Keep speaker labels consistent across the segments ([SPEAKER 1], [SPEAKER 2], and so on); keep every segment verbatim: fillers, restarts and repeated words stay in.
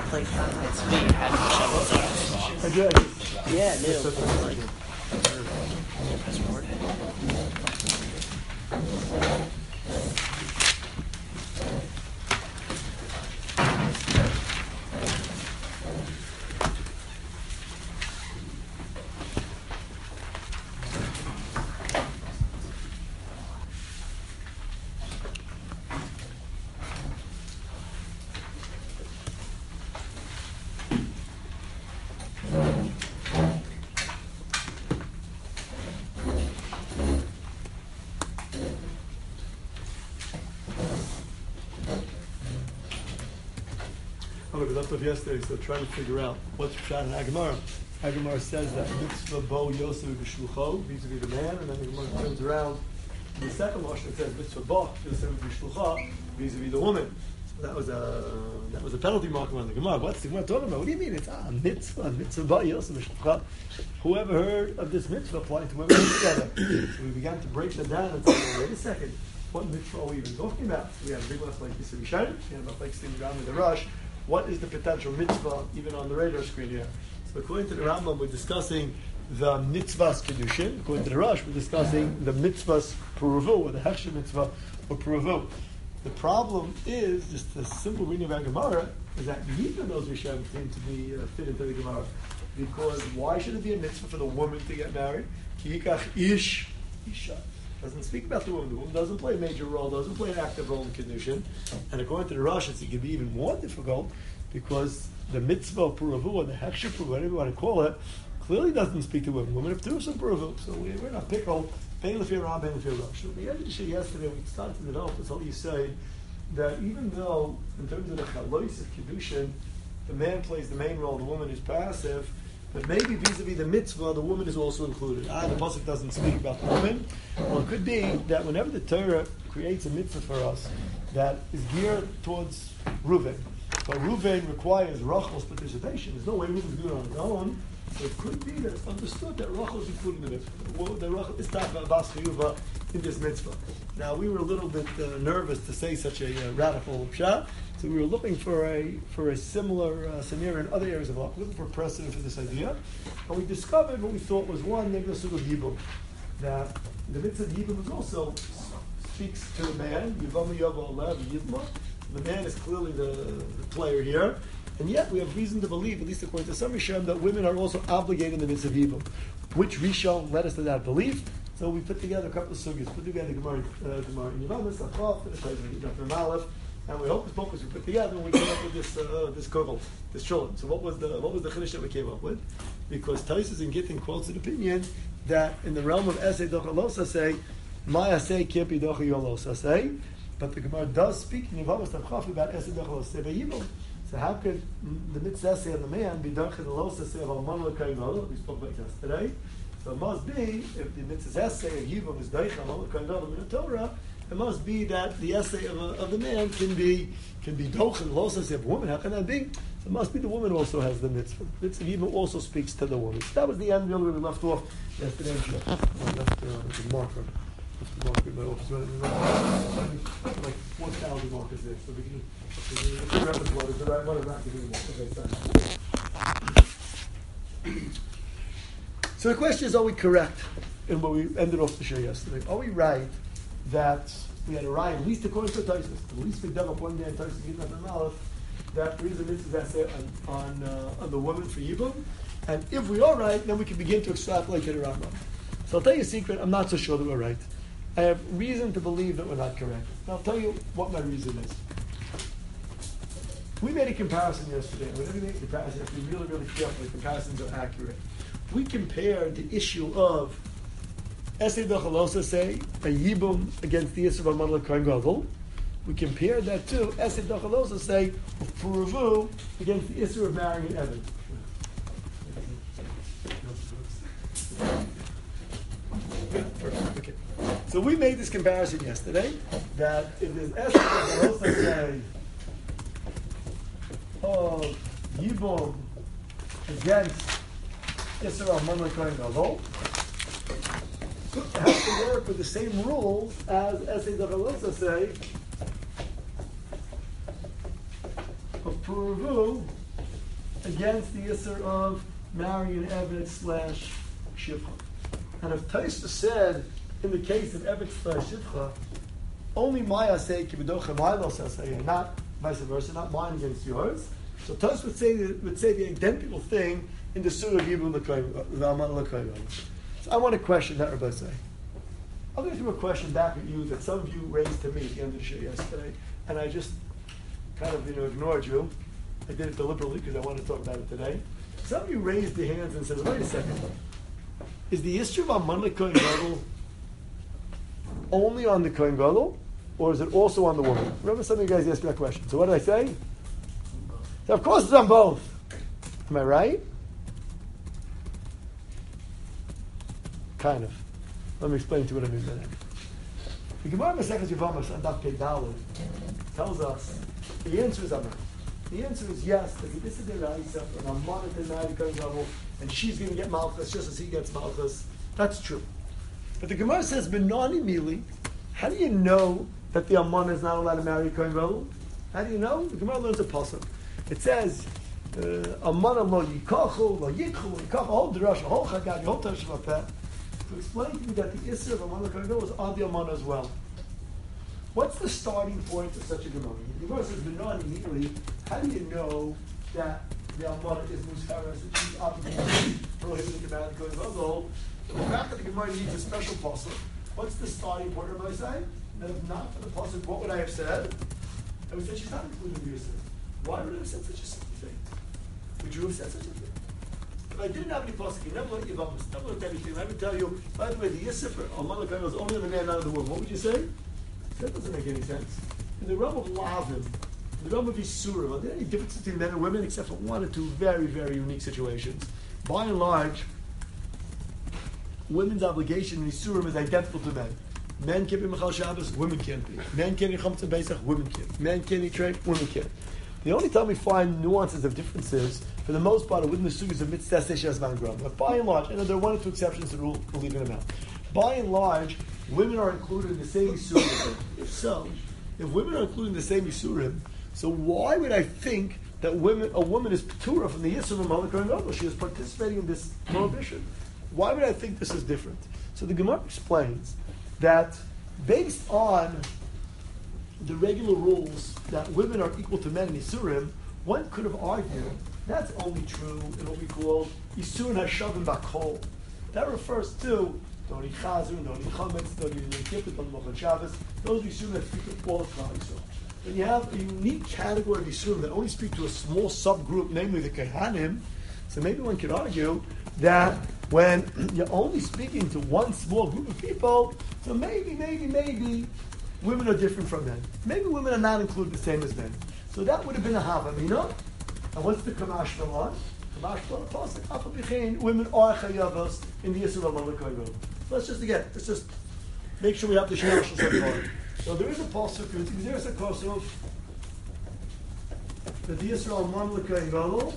[SPEAKER 1] like it's me had Shabbat.
[SPEAKER 2] I did.
[SPEAKER 1] Yeah, I knew. Like, press forward.
[SPEAKER 2] Oh, we left off yesterday, so trying to figure out what's Pshat in Agamara. Agamara says that mitzvah bo yosef b'shlucho, vis-a-vis the man, and then the Gemara turns around to the second Lashon that says mitzvah bo yosef b'shlucha, vis-a-vis the woman. So that was a that was a penalty mark on the Gemara. What's the Gemara talking about? What do you mean? It's ah mitzvah, mitzvah bo yosef b'shlucha. Whoever heard of this mitzvah applying to women together? So we began to break that down and say, well, wait a second, what mitzvah are we even talking about? So we had a big one like this we had about like sitting around with the rush. What is the potential mitzvah even on the radar screen here? So according to the Rambam, we're discussing the mitzvahs kedushin. According to the Rosh, we're discussing the mitzvahs puruvu, or the hechsher mitzvah, or puruvu. The problem is, just the simple reading of Gemara, is that neither of those Rishonim seem to be uh, fit into the Gemara. Because why should it be a mitzvah for the woman to get married? Ki yikach ish isha. Doesn't speak about the woman. The woman doesn't play a major role, doesn't play an active role in kedushin. And according to the Rosh, it can be even more difficult because the mitzvah of puravu, or the hechsher puravu, whatever you want to call it, clearly doesn't speak to women. Women have two some puravu, so we, we're not pickled. Pain lefir ram, pain lefir rosh. So the end of the shit yesterday, we started to develop this whole you say that even though in terms of the chalois of kedushin, the man plays the main role, the woman is passive. But maybe vis-a-vis the mitzvah, the woman is also included. Ah, the pasuk doesn't speak about the woman. Well, it could be that whenever the Torah creates a mitzvah for us that is geared towards Reuven, but Reuven requires Rachel's participation. There's no way Reuven can do it on his own. So it could be that it's understood that Rachel is included in the mitzvah. Well, that Rachel is taka bas chiyuva in this mitzvah. Now, we were a little bit uh, nervous to say such a uh, radical pshat. So we were looking for a for a similar uh, scenario in other areas of law, looking for precedent for this idea. And we discovered what we thought was one, maybe the sort of Yibum, that the mitzvah of Yibum is also speaks to the man. Yivam Yav Olev Yibma. The man is clearly the, the player here. And yet we have reason to believe, at least according to some Rishon, that women are also obligated in the mitzvah of Yibum. Which Rishon led us to that belief? So we put together a couple of sugyas, put together Gemara uh, Gemara in Yavamas, Achaf, and the Chayim Aleph. And we hope the focus we put together when we came up with this uh, this kovel, this shulam. So what was the what was the chiddush that we came up with? Because Taisus and Gittin quotes an opinion that in the realm of esei dochalosa say, my esei can't be dochalosa say, but the Gemara does speak in Yavamas Tavchaf about esei dochalosa by Yibum. So how could the mitzvah essay on the man be dochalosa say of alman l'kayin? We spoke about yesterday. So it must be if the mitzvah essay of Yibum is doich alman l'kayin in the Torah. It must be that the essay of, a, of the man can be can be dochen. Also, say of a woman, how can that be? So it must be the woman also has the mitzvah. Mitzvah even also speaks to the woman. So that was the end really we left off yesterday. I left uh, the marker. Left the marker in my office. Like one thousand markers there, so we can. The reference one is the right one. Okay, so the question is: are we correct in what we ended off the show yesterday? Are we right that we had a right, at least according to Taisus, at least we dug up one day in Taisus Gittin Aleph, that there is a mitzvah essay on, on, uh, on the woman for Yibum, and if we are right, then we can begin to extrapolate to the Rambam. So I'll tell you a secret, I'm not so sure that we're right. I have reason to believe that we're not correct. And I'll tell you what my reason is. We made a comparison yesterday, and whenever we make a comparison, if we really, really careful, the comparisons are accurate. We compared the issue of Esei Dochalosa say a Yibum against the Yisrael Alman l'Kohen Gadol. We compared that to Esei Dochalosa say of Puruvu against the Yisrael of marrying an Evan. Okay. So we made this comparison yesterday that if there's Esei Dochalosa say of Yibum against Yisrael Alman l'Kohen Gadol, it has to work with the same rules as Esei Dochalosa say of Puruvu against the Isser of marrying an Eved slash Shivcha. And if Taisa said, in the case of Eved slash Shivcha, only Maya say Kibidocha Milo says, not vice versa, not mine against yours. So Taisa would say would say the identical thing in the Surah of Yibum L'Koyim. So I want to question that, Rabbi say. I'm going to throw a question back at you that some of you raised to me at the end of the show yesterday, and I just kind of, you know, ignored you. I did it deliberately because I wanted to talk about it today. Some of you raised your hands and said, wait a second. Is the issue of Amman Kohen Gadol only on the Kohen Gadol, or is it also on the woman? Remember some of you guys asked me that question. So what did I say? So of course it's on both. Am I right? Kind of. Let me explain to you what I mean by that. The Gemara Masechet Yevamos on Daf Pei Daled tells us the answer is Amar. The answer is yes. That this is the Raisa and Amman is married Kohen Gadol, and she's going to get Malchus just as he gets Malchus. That's true. But the Gemara says Benani Mili. How do you know that the Amman is not allowed to marry Kohen Gadol? How do you know? The Gemara learns a pasuk. It says Amman lo yikachu lo yikchu yikachu whole derasha whole chagag whole tashvapeh. To explain to me that the Isser of Amman Kohen Gadol was on the Amman as well. What's the starting point of such a Gemara? The Gemara says, "Benani immediately." How do you know that the Amman is musharas and she's obligated prohibited to marry Kohen Gadol? The fact that the Gemara needs a special pasuk. What's the starting point of my say? That if not for the pasuk, what would I have said? I would say she's not included in the Isser. Why would I have said such a simple thing? Would you have said such a thing? If I didn't have any pasuk, you never learned Yevamos, never learned anything. I would tell you, by the way, the Yisr for Amman Kohen was only on the man, not on the woman. What would you say? That doesn't make any sense. In the realm of Lavim, in the realm of Yisurim, are there any differences between men and women except for one or two very, very unique situations? By and large, women's obligation in Yisurim is identical to men. Men can't be Mechal Shabbos, women can't be. Men can't eat Chametz Pesach, women can't. Men can't eat trade, women can't. The only time we find nuances of differences, for the most part, are within the sugas of mitzvah seishas mangram. But by and large, and there are one or two exceptions to the rule, we'll leave it out. By and large, women are included in the same isurim. If so, if women are included in the same isurim, so why would I think that women, a woman is patura from the yisur of Amman Kohen Gadol? She is participating in this prohibition. Why would I think this is different? So the Gemara explains that based on the regular rules that women are equal to men in Isurim, one could have argued that's only true in what we call Isurim HaShavim Bakol. That refers to don't eat chazir, don't eat chametz, don't eat Yom Kippur, don't mochel Shabbos. Those Isurim that speak to all of Klal Yisrael. When you have a unique category of Isurim that only speak to a small subgroup, namely the Kehanim, so maybe one could argue that when you're only speaking to one small group of people, so maybe, maybe, maybe women are different from men. Maybe women are not included the same as men. So that would have been a havamina. And what's the kamash malan? Kamash malan pasuk. Afal b'chein, women are chayavos in the Yisur of Amman Kohen Gadol. So let's just again, let's just make sure we have the shemashal second. So there is a pasuk. There is a pasuk that the Yisur of Amman Kohen Gadol,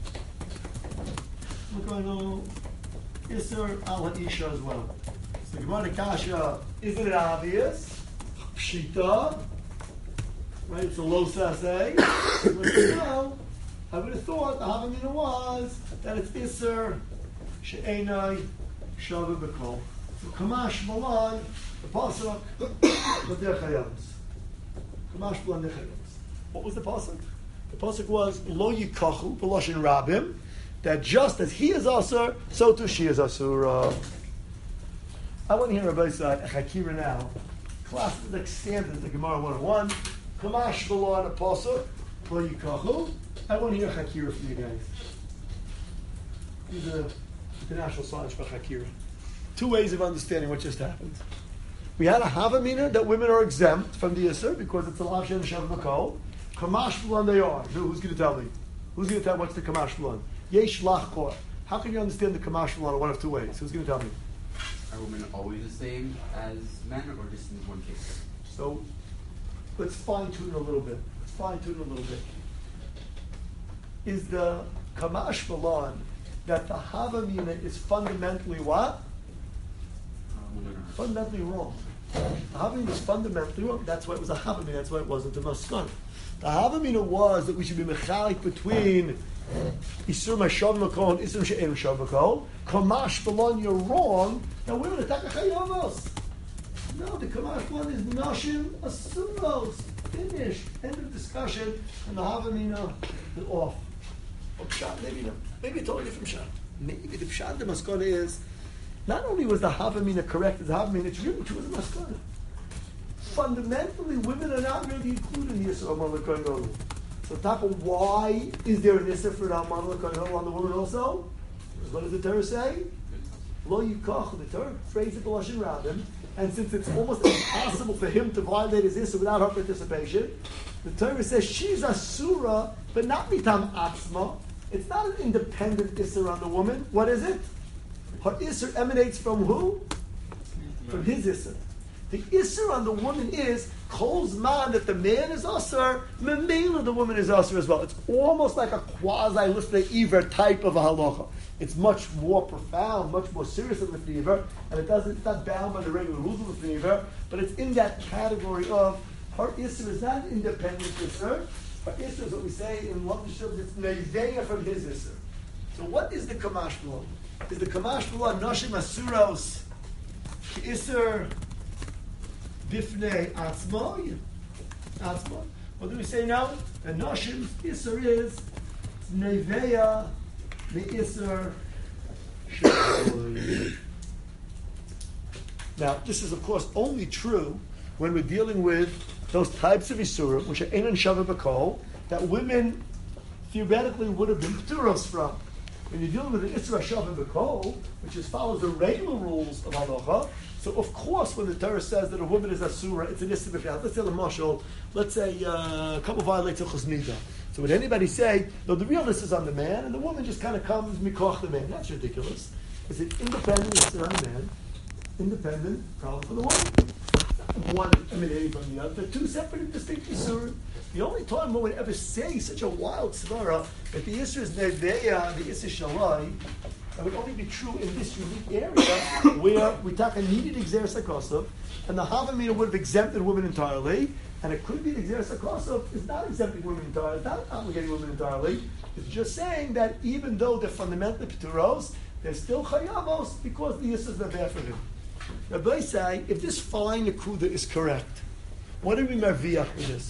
[SPEAKER 2] Yisur al ha'isha as well. So the Gemara Kasha, isn't it obvious? Pshita, right? It's a low saseh. No, I would have thought the havamina was that it's Isser she'enai shavim b'kol. So Kamash Malan, the pasuk, l'der chayavos. Kamash Malan l'der chayavos. What was the pasuk? The pasuk was lo yikachu b'loshin rabim. That just as he is asur, so too she is asura. I want to hear Rabbi say a chakira now. Class like standard, the Gemara one oh one. Kamash Malan a pasuk, lo yikachu. I want to hear Chakira from you guys. These are international science for Chakira. Two ways of understanding what just happened. We had a Havamina that women are exempt from the Yisur because it's a Lav Shem Shem Makol. Kamash B'lan they are. Who's going to tell me? Who's going to tell me what's the Kamash B'lan? Yesh Lach Kor. How can you understand the Kamash B'lan in one of two ways? Who's going to tell me?
[SPEAKER 3] Are women always the same as men or just in one case?
[SPEAKER 2] So let's fine tune a little bit. Let's fine tune a little bit. Is the Kamash Malan that the Havamina is fundamentally what?
[SPEAKER 3] Um,
[SPEAKER 2] fundamentally wrong. The Havamina is fundamentally wrong. That's why it was a Havamina. That's why it wasn't a Maskana. The Havamina was that we should be mechalik between Isur Mashav Makol, Isur She'en Mashav Makol. Kamash Balon, you're wrong. Now women attack a Chayavos. No, the Kamash one is Nashim Asuros. Finished. End of discussion. And the Havamina is off. Or Pshat, maybe no. Maybe a totally different Pshat. Maybe the Pshat, the Maskana is, not only was the Havamina correct as the Havamina, it's really true as the Maskana. Fundamentally, women are not really included in the Yisra Aman L'Kohen Gadol. So Taka, why is there an Yisra for the Aman L'Kohen Gadol on the woman also? What does the Torah say? Lo Yikach, the Torah phrase it B'Lashon Rabim, and since it's almost impossible for him to violate his Yisra without her participation, the Torah says she's a surah, but not mitam atzma. It's not an independent Isser on the woman. What is it? Her Isser emanates from who? From his Isser. The Isser on the woman is Kol's man that the man is Asr, Memela the woman is Asr as well. It's almost like a quasi Lifnei Iver type of a halacha. It's much more profound, much more serious than Lifnei Iver, and it doesn't, it's not bound by the regular rules of Lifnei Iver, but it's in that category of her Isser is not an independent Isser. Her Isser is what we say in one Shul, it's Neveya from his Isser. So what is the Kamash V'lo? Is the Kamash V'lo Nashim Asuros Isser Bifnei Atzmoy? Atzmoy. What do we say now? The Nashim's Isser is Neveya the Isser Shul. Now, this is of course only true when we're dealing with those types of Isurim, which are Einan Shava B'Kol, that women theoretically would have been Pturos from. When you're dealing with an Isra Shava B'Kol, which is follows the regular rules of Halacha, so of course when the Torah says that a woman is Asura, it's an Isra B'Kol. Let's say the Mashal, let's say uh, a couple violates a Chosnida. So would anybody say, no, the realness is on the man, and the woman just kind of comes mikoch the man? That's ridiculous. Is it independent Isra on the man? Independent problem for the woman. One emanating from the other. They're two separate and distinct Yisurim. The only time one would ever say such a wild svara that the Yisur is Neveya and the Yisur Shalai, that would only be true in this unique area where we talk a needed Exer Sakosov, and the Havamina would have exempted women entirely, and it could be the Exer Sakosov is not exempting women entirely, it's not obligating women entirely. It's just saying that even though they're fundamentally Pturos, they're still Chayavos because the Yisur is Neveya for him. Rabbi say, if this fine Nakuda is correct, what do we marviach with this?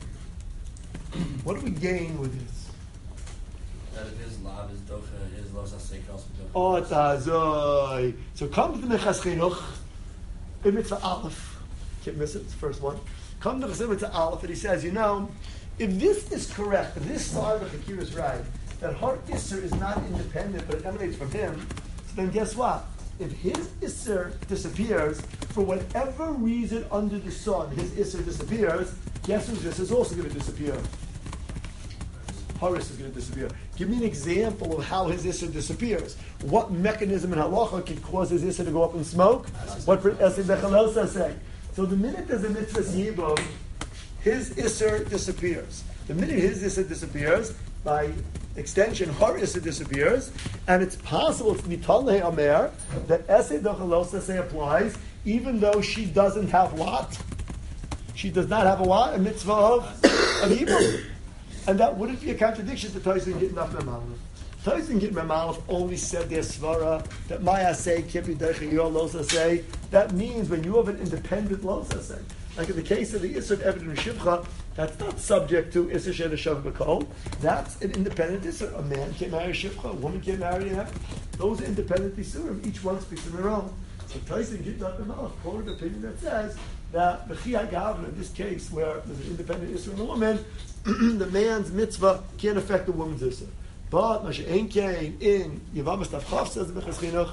[SPEAKER 2] What do we gain with this?
[SPEAKER 4] That if his love is docha, his love is asay
[SPEAKER 2] Oh, tazoi. So come to the Mechas Chinuch, in Mitzvah Aleph. Can't miss it, it's the first one. Come to the Mitzvah Aleph, and he says, you know, if this is correct, if this side of the Hakir is right, that her Isser is not independent, but it emanates from him, so then guess what? If his Isser disappears, for whatever reason under the sun, his Isser disappears, guess whose Isser is also going to disappear? Horace is going to disappear. Give me an example of how his Isser disappears. What mechanism in halacha could cause his Isser to go up in smoke? What Esed Bechalel say? So the minute there's a mitzvah yibum, his Isser disappears. The minute his Isser disappears, by extension, her Isser disappears, and it's possible to be Taleh Amer that Esed Bechalel say applies, even though she doesn't have what? She does not have a what? A mitzvah of, of yibum. And that wouldn't be a contradiction to Tosin Gittin Af Memalef. Tosin Gittin Memalef only said their svara that Maya say Kipi Deicha Yor Losa say. That means when you have an independent Losa say, like in the case of the Isser Eved Shivcha, that's not subject to Isser Shel Shav B'Kol. That's an independent Isser. A man can't marry a Shivcha, a woman can't marry an Eved. Those are independent Isurim. Each one speaks on their own. So Tosin Gittin Af Memalef quoted an opinion that says that the Chiyah Gavna, in this case where there's an independent Isser in a woman, the man's mitzvah can't affect the woman's issur. But Masha Ein came in Yavamas Tavchav says the Mechas Chinuch,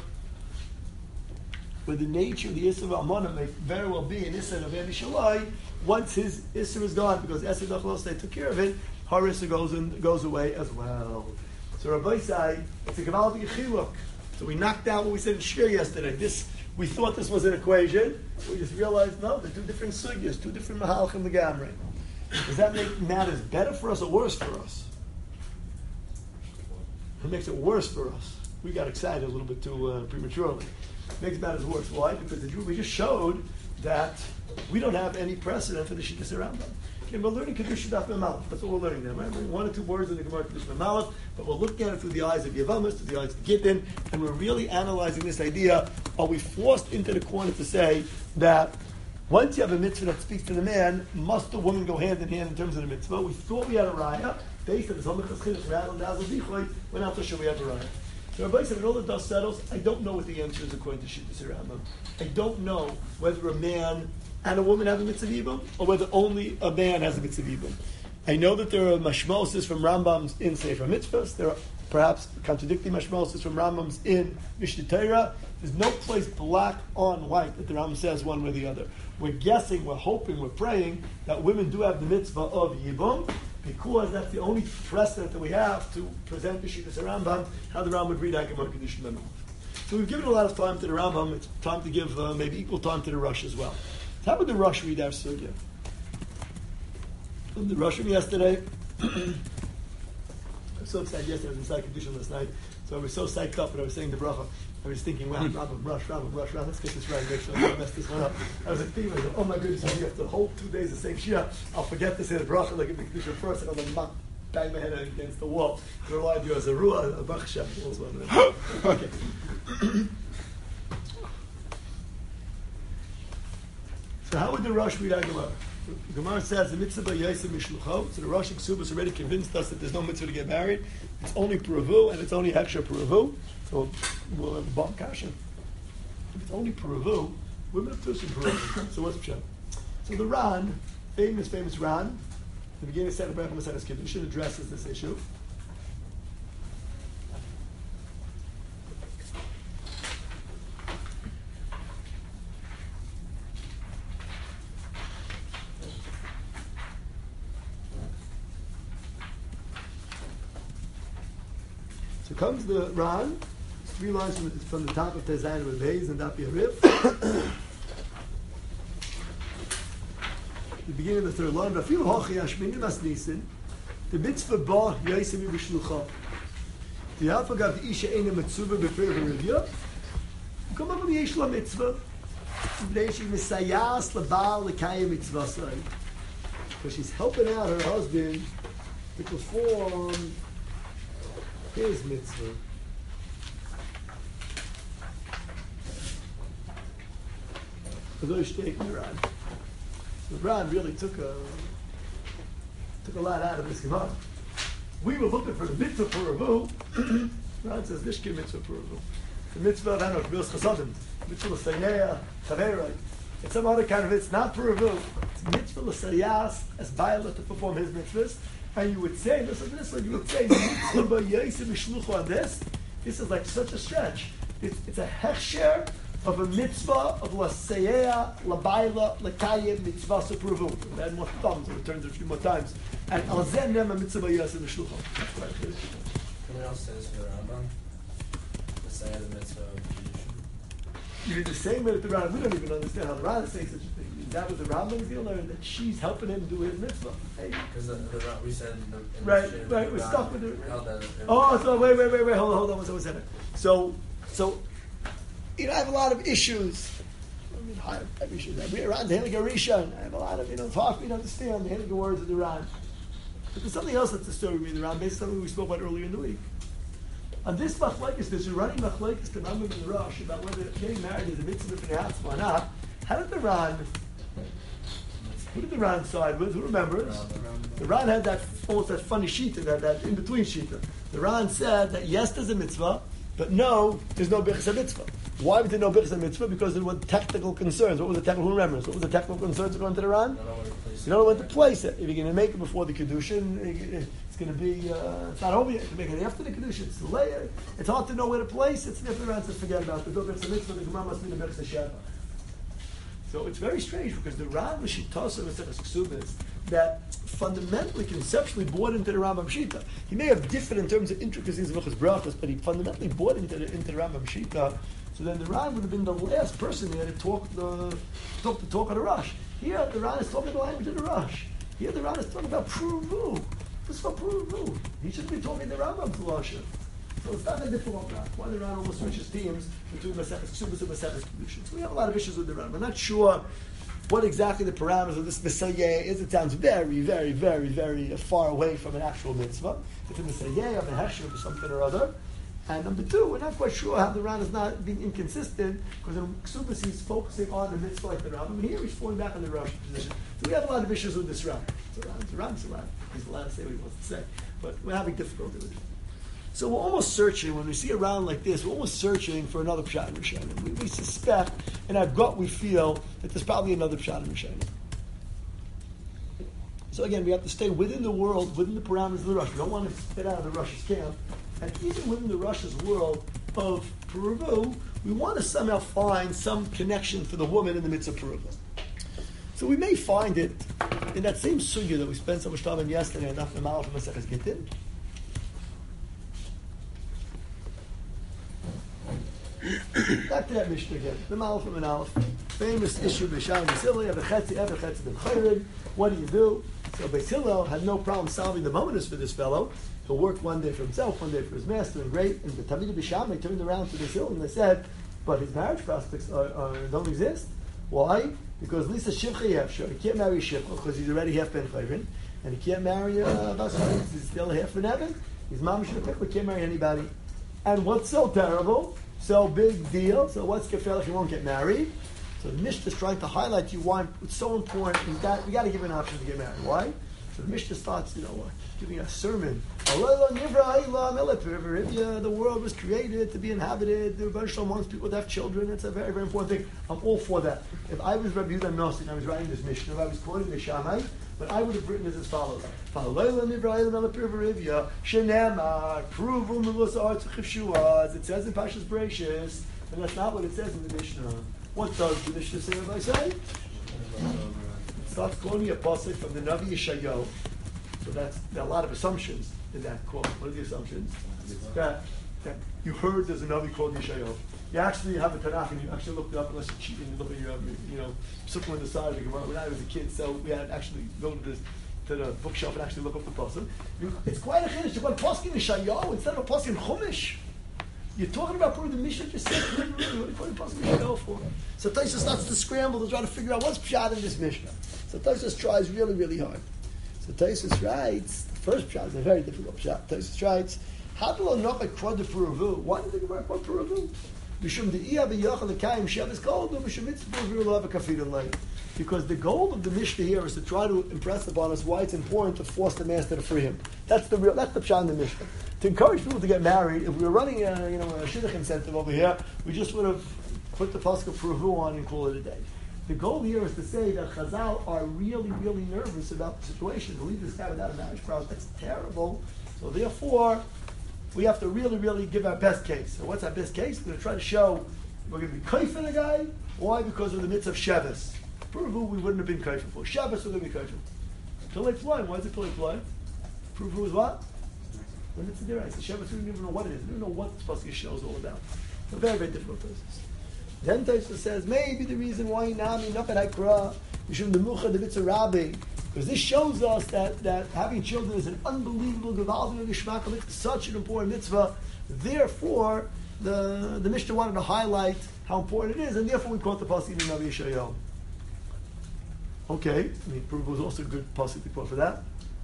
[SPEAKER 2] where the nature of the issur of Almana may very well be an issur of Eni Shalai. Once his issur is gone, because Esed Achlos they took care of it, her issur goes in, goes away as well. So Rabbi say it's a Gavaldik Chiluk. So we knocked out what we said in Shir yesterday. This we thought this was an equation. We just realized no, they're two different sugyas, two different Mahalchim Legamrei. Does that make matters better for us or worse for us? It makes it worse for us. We got excited a little bit too uh, prematurely. It makes matters worse. Why? Because the, we just showed that we don't have any precedent for the Shittas around them. Okay, we're learning Kedusha Daf Memalef. That's what we're learning there, right? We're learning one or two words in the Gemara Kedusha Memalef, but we're looking at it through the eyes of Yavamas, through the eyes of Gittin, and we're really analyzing this idea. Are we forced into the corner to say that once you have a mitzvah that speaks to the man, must the woman go hand in hand in terms of the mitzvah? We thought we had a raya based on this Homechas Chinuch Rattle Dazzle Dichoy. We're not so sure we have a raya. So Rabbi said, when all the dust settles, I don't know what the answer is according to Shittas Rambam. I don't know whether a man and a woman have a mitzvah yibum, or whether only a man has a mitzvah yibum. I know that there are mashmoses from Rambams in Sefer Mitzvahs. There are perhaps contradicting mashmoses from Rambams in Mishnah Torah. There's no place black on white that the Rambam says one way or the other. We're guessing, we're hoping, we're praying that women do have the mitzvah of yibum, because that's the only precedent that we have to present the Shittas Rambam, how the Rambam would read Gemara Kedushin Memalef. So we've given a lot of time to the Rambam. It's time to give uh, maybe equal time to the Rush as well. So how would the Rush read our sugya? From the Rush from yesterday, I was so excited yesterday. I was in Kedushin last night, so I was so psyched up, and I was saying the bracha. I was thinking, wow, Rambam, Rush, Rambam, Rush, Rambam, let's get this right, make sure I don't mess this one up. I was like, thinking, I was like, oh my goodness, if you have the whole two days the same shia, I'll forget to say the bracha like in the Kedusha first, and I'll like, ma, bang my head against the wall. I remind you as a ruah, a Baruch Hashem. Okay. So how would the Rosh read our Gemara? The Gemara says the mitzvah yasim mishlucho. So the Rosh Ksubas already convinced us that there's no mitzvah to get married. It's only puravu, and it's only heksha puravu. So we'll have bomb kasha. If it's only puravu, women have to do some puravu. So what's the pshat? So the Ran, famous, famous Ran, the beginning of Seder Berachah Maseches Kedushin addresses this issue. So comes the Ran, three lines from, from the top of Tezayin with Beis and Daf Yarif. The beginning of the third line, Rafilu Hochi Hashmini Mas Nisin, the mitzvah ba Yaisimi B'Shlucha. The Alpha Gav the Isha Eina Mitzvah B'Fer V'Rivya. Come up with the Yesh La Mitzvah. B'nei She Misayas L'Baal L'Kayim Mitzvah Say. Because she's helping out her husband to perform his mitzvah. For those taking the Ran. The Ran really took a took a lot out of this Gemara. We were looking for the mitzvah for Ravu. Ran says Nishki mitzvah for Ravu. The mitzvah of Hanok, Bilas Chasadim, mitzvah l'Sayneya, Chaverai. It's some other kind of it's not for Ravu. It's mitzvah l'Sayas as Baila to perform his mitzvahs. And you would say, listen to this one, you would say, mitzvah yasim mishluchu on this. This is like such a stretch. It's, it's a hechsher of a mitzvah of l'seyeya, l'bayla, l'kayim, mitzvah supravu. Add more thumbs, it returns it a few more times. And al zeh nema mitzvah yasim mishluchu.
[SPEAKER 4] Someone else says for the Rambam, the side of the mitzvah of Kedushin.
[SPEAKER 2] You did the same way with the Ran. We don't even understand how the Ran is saying such a thing. Is that what the Rambam is going to learn? That she's helping him do his mitzvah. Hey.
[SPEAKER 4] Because the, the, we said in the, in
[SPEAKER 2] Right,
[SPEAKER 4] the
[SPEAKER 2] right, we're
[SPEAKER 4] Ran
[SPEAKER 2] stuck with it.
[SPEAKER 4] held that it-
[SPEAKER 2] Oh, so wait, wait, wait, wait, hold on, hold on, one second, one second. So, so, you know, I have a lot of issues. I mean, I have issues. I read around the Hiliga Rishon. I have a lot of, you know, it's hard for me to understand the Hiliga words of the Ran. But there's something else that's the story with the Ran, based on something we spoke about earlier in the week. On this machlekes, there's a running machlekes to Rambam and the Rosh about whether getting married is a mitzvah for the hatzma or not. How did the Ran, who did the Ran side with? Who remembers? The Ran had that almost that funny shita, that, that in-between shita. The Ran said that yes, there's a mitzvah, but no, there's no birchas mitzvah. Why was there no birchas mitzvah? Because there were technical concerns. What was the technical remembrance? What was the technical concerns according to the Ran? You don't know when to place it. If you're going to make it before the Kedushin, it's going to be, uh, it's not over yet. You can make it after the Kedushin. It's later. It's hard to know where to place it. And if the Ran says forget about it, the birchas mitzvah, the Gemara must be the birchas sheva. So it's very strange because the Ran L'Shitasa Maseches Ksubas that fundamentally, conceptually bought into the Rambam Shita. He may have differed in terms of intricacies of his brachas, but he fundamentally bought into the, into the Rambam Shita. So then the Ran would have been the last person there to talk the talk the talk of the Rush. Here the Ran is talking the language of the Rush. Here the Ran is talking about Pruvu. This is for Pruvu. He should be talking the Rambam's Lasha. So it's not that difficult now. Why the Ran almost switches teams between Maseches Ksubas and Maseches Kedushin. So we have a lot of issues with the Ran. We're not sure what exactly the parameters of this Messiah is. It sounds very, very, very, very far away from an actual mitzvah. It's a Messiah of a heshuf or something or other. And number two, we're not quite sure how the Ran is not being inconsistent, because in Ksubas he's focusing on the mitzvah like the Rambam. Here he's falling back on the Rosh position. So we have a lot of issues with this Ran. So Ran's a Ran, it's a Ran. He's allowed to say what he wants to say. But we're having difficulty with it. So we're almost searching, when we see a Ran like this, we're almost searching for another Pshat in Rishonim. We, we suspect, in our gut we feel, that there's probably another Pshat in Rishonim. So again, we have to stay within the world, within the parameters of the Rosh. We don't want to spit out of the Rosh's camp. And even within the Rosh's world of Peruvu, we want to somehow find some connection for the woman in the midst of Peruvu. So we may find it in that same sugya that we spent so much time on yesterday, and after Malach from Maseches Gittin. Back to that Mishnah again. The Malach from an Aleph. Famous issue B'Sham B'Sili, Ever Chetzi, Ever Chetzi Ben Chayrid. What do you do? So Beis Hillel had no problem solving the momentous for this fellow. He'll work one day for himself, one day for his master, and great. And the Talmidei B'Shammai turned around to Beis Hillel and they said, but his marriage prospects are, are, don't exist. Why? Because Lisa Shivcha Yefsher, he can't marry Shivcha because he's already half Ben Chayrin, and he can't marry uh, Basar, he's still half Ben Evan. His mom Shivcha can't marry anybody. And what's so terrible? So big deal. So what's gefährlich? He won't get married. So the Mishnah is trying to highlight to you why it's so important. Is that we got to give an option to get married. Why? So the Mishnah starts, you know, giving a sermon. The world was created to be inhabited. The Rebbe Shalom wants people to have children. It's a very, very important thing. I'm all for that. If I was Rabbi Yehuda Nossi and I was writing this Mishnah, if I was quoting the Shammai, but I would have written this as follows. It says in Pashas Bereishis, and that's not what it says in the Mishnah. What does the Mishnah say, Rabbi say? It starts quoting a pasuk from the Navi Yeshayahu. So that's, there are a lot of assumptions in that quote. What are the assumptions? That, that you heard there's a Navi called Yeshayahu. You actually have a Tanakh and you actually looked it up, unless you're cheating and look at your, you know, something on the side of the Gemara. When I was a kid, so we had to actually go to this, to the bookshelf and actually look up the pasuk. It's quite a chiddush. You've got a pasuk in Yeshayahu instead of a pasuk in Chumash. You're talking about probably the Mishnah just said, what are you calling pasuk Yeshayahu for? So Tosfos starts to scramble to try to figure out what's pshat in this Mishnah. So Tosfos tries really, really hard. So Tosfos writes, the first pshat is a very difficult pshat. Tosfos writes, how do I not quad the Peruvu? Why do you think about quad Peruvu? Because the goal of the Mishnah here is to try to impress upon us why it's important to force the master to free him. That's the real. That's the pshat in the Mishnah. To encourage people to get married. If we were running a you know a shidduch incentive over here, we just would have put the pasuk of Peruvu on and call it a day. The goal here is to say that Chazal are really, really nervous about the situation. To leave this guy without a marriage process, that's terrible. So therefore, we have to really, really give our best case. So what's our best case? We're going to try to show we're going to be kaifin the guy. Why? Because of the mitzvah of Shabbos. Peruvu, we wouldn't have been kaifin for. Shabbos, we're going to be kaifin. Pilei flying. Why is it pilei flying? Peruvu is what? When it's a deraisa. So Shabbos, we don't even know what it is. We don't know what the pasuk show is all about. It's a very, very difficult process. Then Tosfos says maybe the reason why Nami Nakat Hakra Mishum the Mucha the Mitzvah Rabbi, because this shows us that, that having children is an unbelievable Gevaldig Geshmak. It's such an important mitzvah. Therefore, the the Mishnah wanted to highlight how important it is, and therefore we quote the pasuk in Navi Yeshayahu. Okay, I mean, Peruvu was also a good pasuk to quote for that.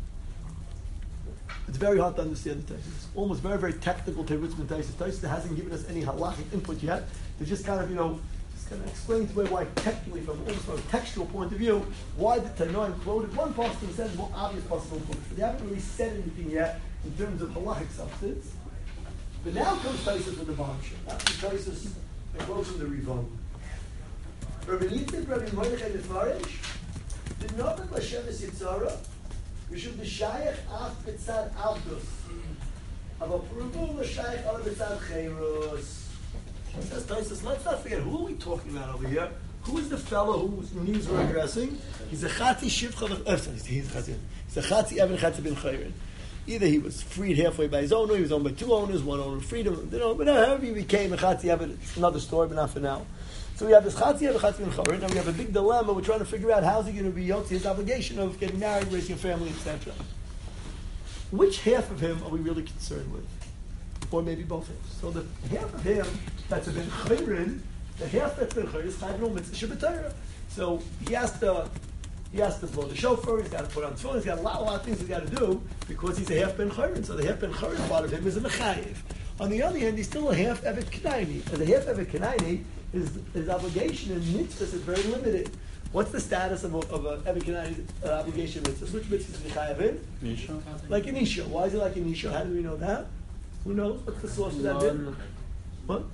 [SPEAKER 2] It's very hard to understand the Tosfos. It's almost very, very technical Terutzim and Tosfos. Tosfos hasn't given us any halachic input yet. They just kind of, you know, just kind of explain to me why technically, from almost from a textual point of view, why the Tanoim quoted one pasuk and said more obvious possible quotes. But they haven't really said anything yet in terms of halachic substance. But now comes Tosfos with the bombshell. After Tosfos, they quote from the Rivon. Rabbi Yitzchak, Rabbi Mordechai Nefarish, did not have Lasheves Yitzhara. We should be shaykh af b'tzad avdus. About Peruvu l'shaykh ala b'tzad cheirus. Says Tosfos, let's not forget, who are we talking about over here? Who is the fellow whose knees we're addressing? He's a chati shivcha, uh, sorry, he's a chati, he's a chati evan chati bin chayrin. Either he was freed halfway by his owner, he was owned by two owners, one owner freed him, you know, but however he became a chati evan, it's another story, but not for now. So we have this chati evan chati bin chayrin, and we have a big dilemma. We're trying to figure out how's he going to be yotzi his obligation of getting married, raising a family, et cetera. Which half of him are we really concerned with? Or maybe both halves. So the half of him that's a ben chayrin, the half that's ben chayrin is chayv no mitzvah shabbatayra. So he has to, he has to blow the shofar, he's got to put on tefillin, he's got a lot, a lot of things he's got to do because he's a half ben chayrin. So the half ben chayrin part of him is a mechayiv. On the other hand, he's still a half evet k'naini. As a half evet k'naini, his, his obligation in mitzvahs is very limited. What's the status of a, of a evet k'naini uh, obligation in mitzvahs? Which mitzvahs is he chayav in?
[SPEAKER 1] Nisha?
[SPEAKER 2] Like an isha. Why is it like an isha? How do we know that? Who knows? What's the source of that bit? What?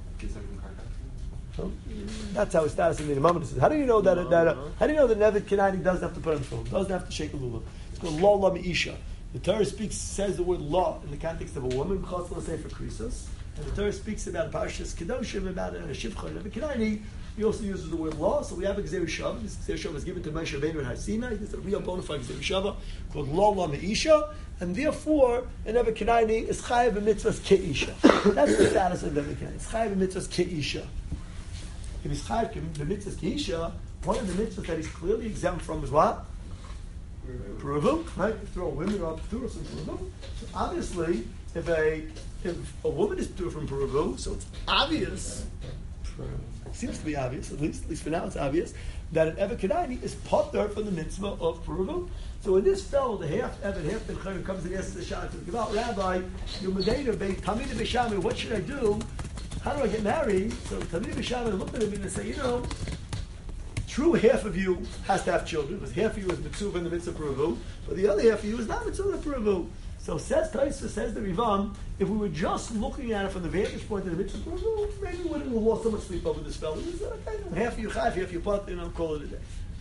[SPEAKER 2] So, that's how his status in the Imam is. How do you know that?
[SPEAKER 1] No,
[SPEAKER 2] that uh,
[SPEAKER 1] no.
[SPEAKER 2] how do you know that Nevid Kenani doesn't have to put on tefillin, doesn't have to shake a lulav? It's called law la isha. The Torah speaks says the word law in the context of a woman. Chutz la sefer krisos, and the Torah speaks about parshas kedoshim, about a shivcha. Nevid Kenani, he also uses the word law. So we have a gzeir shava. This gzeir shava is given to Moshe Rabbeinu in Har Sinai. This is a real bona fide gzeir shava called law la isha. And therefore, an Nevid Kenani is chayav b'mitzvahs ke'isha. That's the status of Nevid Kenani. It's chayav b'mitzvahs ke'isha. If he's chayav b'mitzvahs ke'isha, one of the mitzvahs that he's clearly exempt from is what? Peruvu, right? You throw women off P'turos from Peruvu. So obviously, if a if a woman is P'tur from Peruvu, so it's obvious, it seems to be obvious, at least, at least for now it's obvious, that an Evet Kenani is potter from the mitzvah of Peruvu. So when this fellow, the half Evet, half Ben Chayim, comes and asks the Shah to give out, Rabbi, you're Medina, Tamid B'Shamim, what should I do? How do I get married? So Tamid B'Shamim looked at him and say, you know, true half of you has to have children, because half of you is mitzvah in the mitzvah Peruvu, but the other half of you is not mitzvah in the Peruvu. So says Taisa, says the Rivam, if we were just looking at it from the vantage point of the mitzvah Peruvu, maybe we wouldn't have lost so much sleep over this fellow. We said, okay, half of you chayv, half of you pot, you know, call it a day.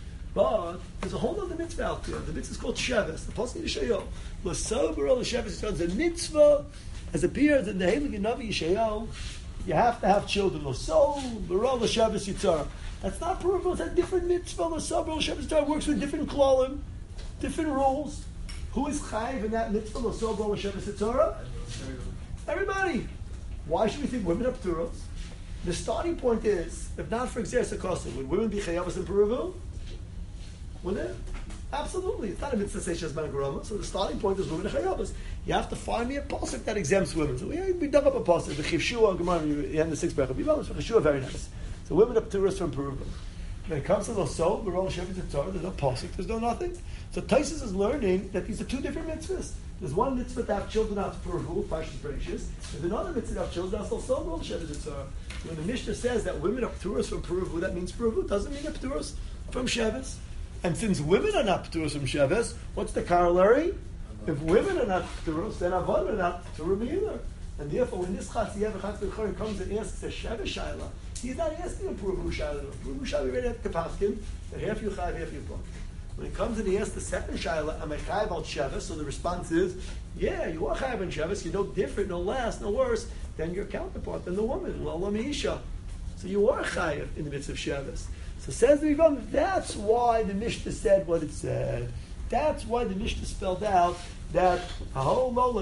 [SPEAKER 2] But there's a whole other mitzvah out there. The mitzvah is called Sheves, the Pasuk Yeshayahu. L'sober the Sheves is a mitzvah, as appears in the Heilig Navi Yeshayahu. You have to have children. L'sober the Sheves Yitzhar. That's not Peruvu, it's a different mitzvah. L'sober the Sheves Yitzhar works with different klalim, different rules. Who is chayiv in that mitzvah? L'sober the Sheves Yitzhar? Everybody. Why should we think women are p'turos? The starting point is, if not for Xer Sakosim, would women be chayavas in Peruvu? Would it? Absolutely. It's not a mitzvah say shazman garama. So the starting point is women are chayavas. You have to find me a pasuk that exempts women. So we, we dug up a pasuk. The chivshua gemara, you end the sixth bracha. Chivshua, very nice. So women are p'turos from Peruvu. When it comes to the soul, the role of Shevet Yitzhar, there's no pasuk, there's no nothing. So Taisus is learning that these are two different mitzvahs. There's one mitzvah to have children out for Peruvu, Parshas Bereishis. There's another mitzvah to have children out for soul, the role of Shevet Yitzhar. When the Mishnah says that women are p'turos from Peruvu, that means Peruvu doesn't mean they're p'turos from Sheves. And since women are not p'turos from Sheves, what's the corollary? If women are not p'turos, then avodah are not p'turos either. And therefore, when this Chatziyah v'Chatz comes and asks a Sheves Shaila, he's not asking a Peruvu Shaila. Peruvu Shaila, we already have Kapaskin, that half you chayv, half you put. When he comes and he asks the second Shaila, am I chayv al Sheves? So the response is, yeah, you are chayv on Sheves, you're no different, no less, no worse than your counterpart, than the woman, Lala Meisha. So you are chayv in the midst of Sheves. So says the Rivam, that's why the Mishnah said what it said. That's why the Mishnah spelled out that the Tanakh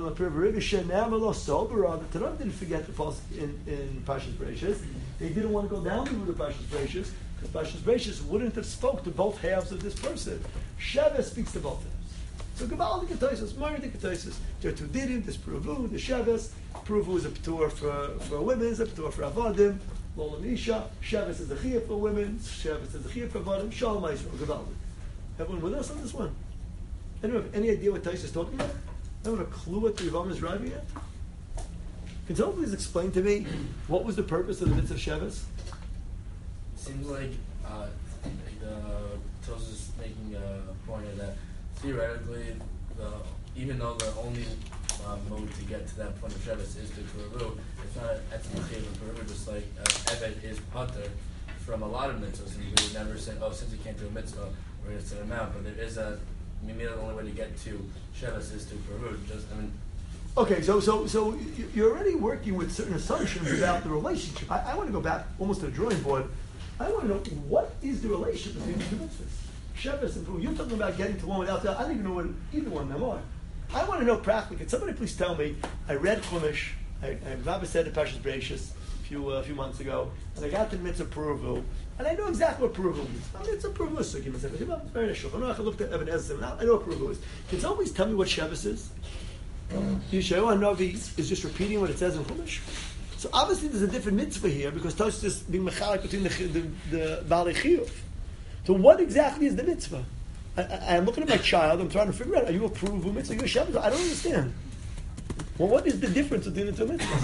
[SPEAKER 2] didn't forget the pasuk in, in Parshas Bereishis. They didn't want to go down the route of Parshas Bereishis because Parshas Bereishis wouldn't have spoke to both halves of this person. Sheves speaks to both halves. So Gaval the Ketaisus, Mari the Ketaisus. There are two didim, this Peruvu, the Sheves. Peruvu is a p'tur for, for women, is a p'tur for Avadim. Lola Misha, Sheves is a chiyah for women, Sheves is a chiyah for Avadim. Shalom Yisrael, Gaval. Everyone with us on this one? Anyone have any idea what Tais is talking about? Anyone have a clue what the Rivam is driving at? Can someone please explain to me what was the purpose of the mitzvah Sheves?
[SPEAKER 4] Seems like uh, the Tos is making a point of that theoretically, the, even though the only uh, mode to get to that point of Sheves is to Peruvu, it's not at the Chayav of Peruvu, just like uh, Evet is Pater from a lot of mitzvahs, and we would never say, oh, since you can't do a mitzvah, we're going to set him out, but there is a maybe the only way to get to Sheves is to Peruvu. Just, I mean,
[SPEAKER 2] okay, so so so you're already working with certain assumptions about the relationship. I, I want to go back almost to the drawing board. I want to know what is the relationship between the two mitzvahs, Sheves and Peruvu. You're talking about getting to one without the other. I don't even know what either one of them are. I want to know practically. Can somebody please tell me? I read Chumash. I, I Rabbi said in Parshas Bereishis a few uh, a few months ago, and I got to the mitzvah Peruvu. And I know exactly what Peruvu means. I mean, it's a Peruvu sukim. It's very nice. I know I looked at Eben Ezra, and I know what Peruvu is. Can someone please tell me what Sheves is? Yeshayahu Hanavi is just repeating what it says in Chumash. So obviously there's a different mitzvah here because Tosh is being mechalik between the the, the Baalei Chiyuv. So what exactly is the mitzvah? I, I, I'm looking at my child. I'm trying to figure out: are you a pruvu mitzvah? Are you a shepherd? I don't understand. Well, what is the difference between the two mitzvahs?
[SPEAKER 5] Uh,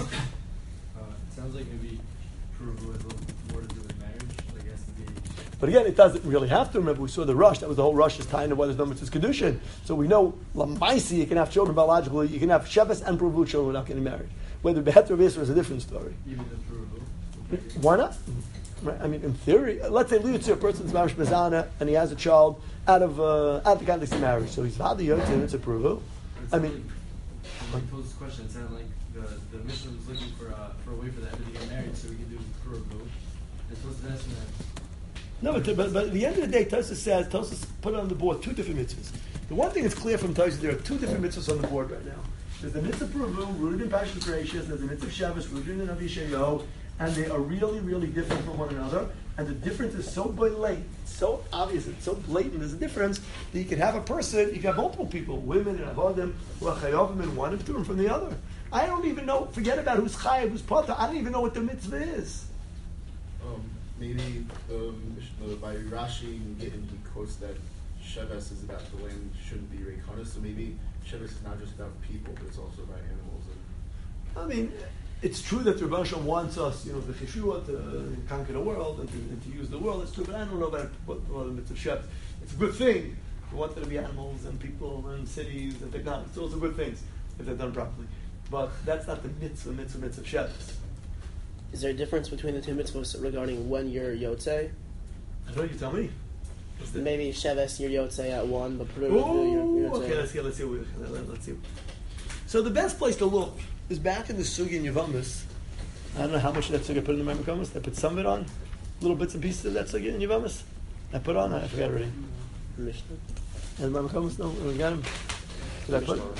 [SPEAKER 5] it sounds like maybe prove with a little more to do with marriage. Like it has to be.
[SPEAKER 2] But again, it doesn't really have to. Remember, we saw the rush. That was the whole rush is tying to whether there's no mitzvah's kedushin. So we know lamaisi you can have children biologically. You can have shepherd and pruvu children without getting married. Whether behet or bisr is a different story.
[SPEAKER 5] Even the prove.
[SPEAKER 2] Why not? Right? I mean, in theory, let's say Liutzir, a person's mamish bezana, and he has a child out of uh, out of the context of marriage. So he's vada yotzim, it's a pruvu. I mean,
[SPEAKER 5] when he posed this question, it sounded like the the Mishnah was looking for uh, for a way for the Ebed to get married, so we could do prove. It's supposed to ask that.
[SPEAKER 2] no, but, but, but at the end of the day, Tosfos says, Tosfos put on the board two different mitzvahs. The one thing that's clear from Tosfos, there are two different mitzvahs on the board right now. There's the mitzvah pruvu, rooted in Parashat Bereishis. There's the mitzvah Shabbos, rooted in Navi Yeshayahu, and they are really, really different from one another. And the difference is so blatant, so obvious, it's so blatant. There's a difference that you can have a person, you can have multiple people, women and avodim, who are chayovim in one and pturim from the other. I don't even know. Forget about who's chayav, who's pata. I don't even know what the mitzvah is.
[SPEAKER 1] Um, maybe um, uh, by Rashi Gittin, he quotes that Sheves is about the land, shouldn't be Reikana. So maybe Sheves is not just about people, but it's also about animals. And
[SPEAKER 2] I mean, it's true that the Rebbe Shalom wants us, you know, the Cheshua to conquer the world and to, and to use the world. It's true, but I don't know about what, what the mitzvah Sheves. It's a good thing. We want there to be animals and people and cities and technology. It's also good things if they're done properly. But that's not the mitzvah, mitzvah, mitzvah Sheves.
[SPEAKER 6] Is there a difference between the two mitzvahs regarding when you're yotzei?
[SPEAKER 2] I don't know, you tell me. What's the-
[SPEAKER 6] Maybe Sheves you're yotzei at one, but Peru
[SPEAKER 2] Ooh,
[SPEAKER 6] you're, you're
[SPEAKER 2] okay, let's see, let's see, what we- let- let's see. So the best place to look is back in the Sugi in Yavamas. I don't know how much of that Sugi I put in the Memakamas. I put some of it on, little bits and pieces of that Sugi in Yavamas. I put on, I forgot already.
[SPEAKER 6] Mishnah.
[SPEAKER 2] And the Memakamas, no, we got him. Did I put?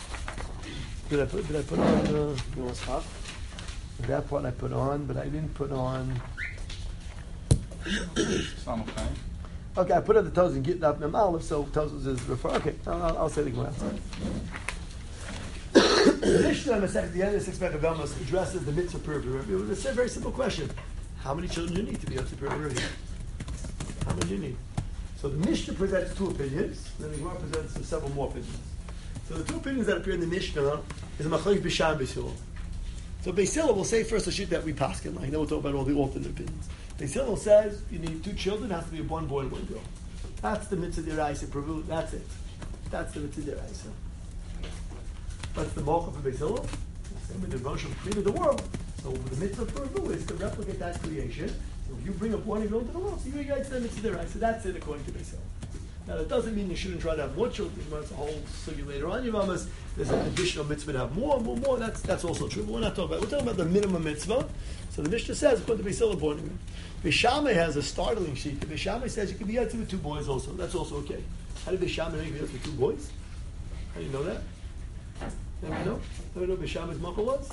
[SPEAKER 2] Did I put? Did I put on? Uh,
[SPEAKER 6] You want to
[SPEAKER 2] that part I put on, but I didn't put on. Okay, I put on the toes and get up Mem Aleph, so toes is refer. Okay, I'll, I'll, I'll say the Gemara. The Mishnah at the end of the six pack of Amos addresses the mitzvah purview. It's a very simple question: how many children do you need to be able to purview? How many do you need? So the Mishnah presents two opinions, then the Gemara presents several more opinions. So the two opinions that appear in the Mishnah is a machlokes b'sham Beis Hillel. So Beis Hillel will say first a shit that we paskin. Like, now we'll talk about all the alternate opinions. Beis Hillel says you need two children, it has to be one boy and one girl. That's the mitzvah deraisa purview. That's it. That's the mitzvah deraisa. That's the malcha for Beis Hillel. Same with the devotion created the world. So the mitzvah purview is to replicate that creation. So if you bring up one and girl into the world, so you guys the mitzvah deraisa. That's it according to Beis Hillel. Now that doesn't mean you shouldn't try to have more children. It's a whole sugi later on. Yavamas, there's an additional mitzvah to have more, more, more. That's that's also true. But we're not talking about. We're talking about the minimum mitzvah. So the Mishnah says, according to Beis Hillel, born again. Beis Shammai has a startling sheet. Beis Shammai says you can be out with two boys also. That's also okay. How did Beis Shammai make you with two boys? How do you know that? Never know. Never know Beis Shammai's machal was.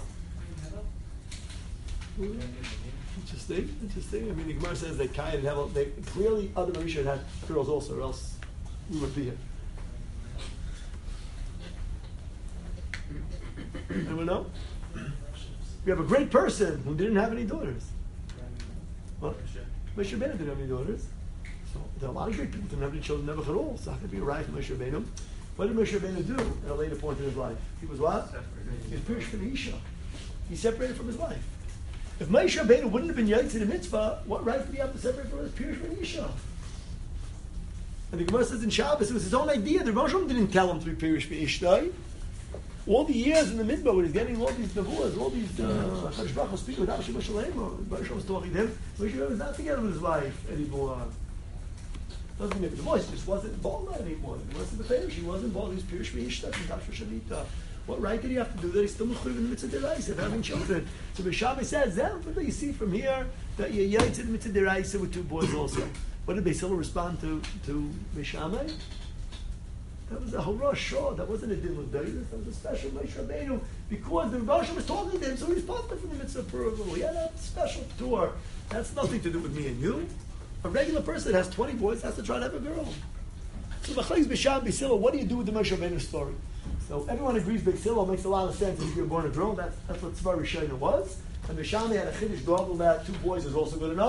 [SPEAKER 2] Interesting. Interesting. I mean, the Gemara says that Kai and Hevel, they clearly other Marisha had girls also, or else we would be here. Anyone know? We have a great person who didn't have any daughters. What? Moshe Rabbeinu didn't have any daughters. So there are a lot of great people who didn't have any children, never at all. So how could be right for Moshe Rabbeinu? What did Moshe Rabbeinu do at a later point in his life? He was what? He was Pirish from Isha. He separated from his wife. If Moshe Rabbeinu wouldn't have been Yaitz in the mitzvah, what right did he have to separate from his Pirish from Isha? And the Gemara says in Shabbos, it was his own idea. The Rosh Hashanah didn't tell him to be Pirish for Ishtay. All the years in the midbar when he's getting all these nevuahs, all these Hakadosh Baruch Hu speaking with Hashem Shalem, or Baruch was talking to him, Moshe Rabbeinu was not together with his wife anymore. Doesn't make a divorce, he just wasn't involved anymore. He wasn't the Pirish, he wasn't involved, he was Pirish for Ishtay, from Dafra Shanita. What right did he have to do that? He's still mechuyev in the mitzvah deraisa of having children. So Beis Shammai says, then you see from here that you're yaitz in the mitzvah deraisa with two boys also. What did Beis Hillel respond to to Beis Shammai? That was a horosh shor. That wasn't a din l'dayis. That was a special Moshe Rabbeinu because the Rosh was talking to him, so he's part of the mitzvah purview. He had a special tour. That's nothing to do with me and you. A regular person that has twenty boys has to try to have a girl. So machlokes Beis Shammai Beis Hillel, what do you do with the Moshe Rabbeinu story? So everyone agrees Beis Hillel makes a lot of sense if you're born a girl. That's, that's what Tzvar Rishayna was. And Beis Shammai had a chiddush dogel that two boys is also good enough.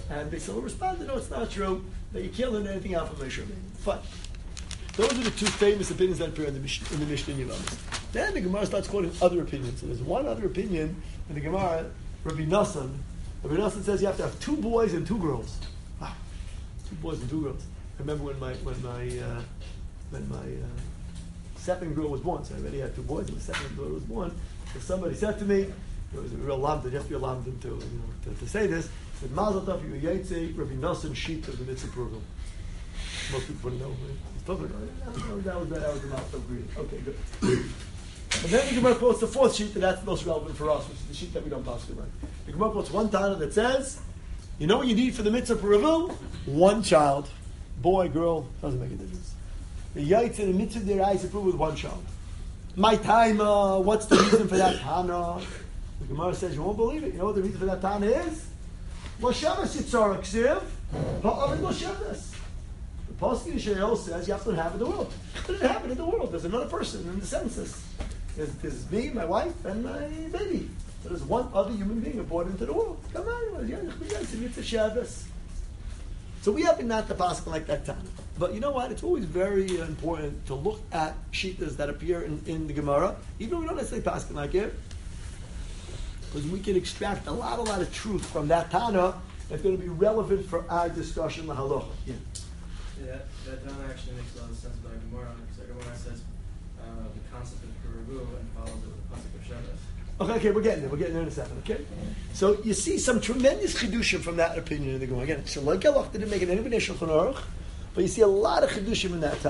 [SPEAKER 2] And they still responded, no, it's not true, that you can't learn anything out from Moshe Rabbeinu. Fine. Those are the two famous opinions that appear in the Mishnah, in the Mishnah in Yevamos. Then the Gemara starts quoting other opinions. So there's one other opinion in the Gemara, Rabbi Nassan. Rabbi Nassan says you have to have two boys and two girls. Wow, two boys and two girls. I remember when my when my uh, when my uh, second girl was born. So I already had two boys, and my second daughter was born. So somebody said to me, it was a real lamdan. You have to be a lamdan to you know to, to say this. Said Mazel Tov, you Yaitse, Rabbi Nassan sheet of the mitzvah program. Most people wouldn't know. Right? That was that was the mouth of greeting. Okay, good. And then the Gemara quotes the fourth sheet, and that's the most relevant for us, which is the sheet that we don't pass right. The Gemara quotes one Tana that says, you know what you need for the mitzvah peravu? One child. Boy, girl, doesn't make a difference. The yaitz and the mitzvah deraisa prove with one child. My time, uh, what's the reason for that Tana? The Gemara says, you won't believe it. You know what the reason for that Tana is? Lo Shabbos yitzar ksiv, ha'avid lo Shabbos. The Pasuk in Yeshayahu says you have to inhabit the world. But it happened in the world. There's another person in the census. There's, there's me, my wife, and my baby. So there's one other human being born into the world. Come on, it's a Shabbos. So we happen not to pasuk like that Tana. But you know what? It's always very important to look at shitas that appear in, in the Gemara, even though we don't necessarily pasuk like it, because we can extract a lot, a lot of truth from that Tana that's going to be relevant for our discussion, la halacha. Yeah.
[SPEAKER 5] Yeah, that, that Tana actually makes a lot of sense by Gemara. So Gemara says uh, the concept of Peravu and follows it with the pasuk of Shabbos.
[SPEAKER 2] Okay, okay, we're getting there. We're getting there in a second. Okay, so you see some tremendous chidushim from that opinion in the Gemara. Again, Shalom Galach didn't make it any b'nei Shulchan Aruch, but you see a lot of chidushim in that Tana.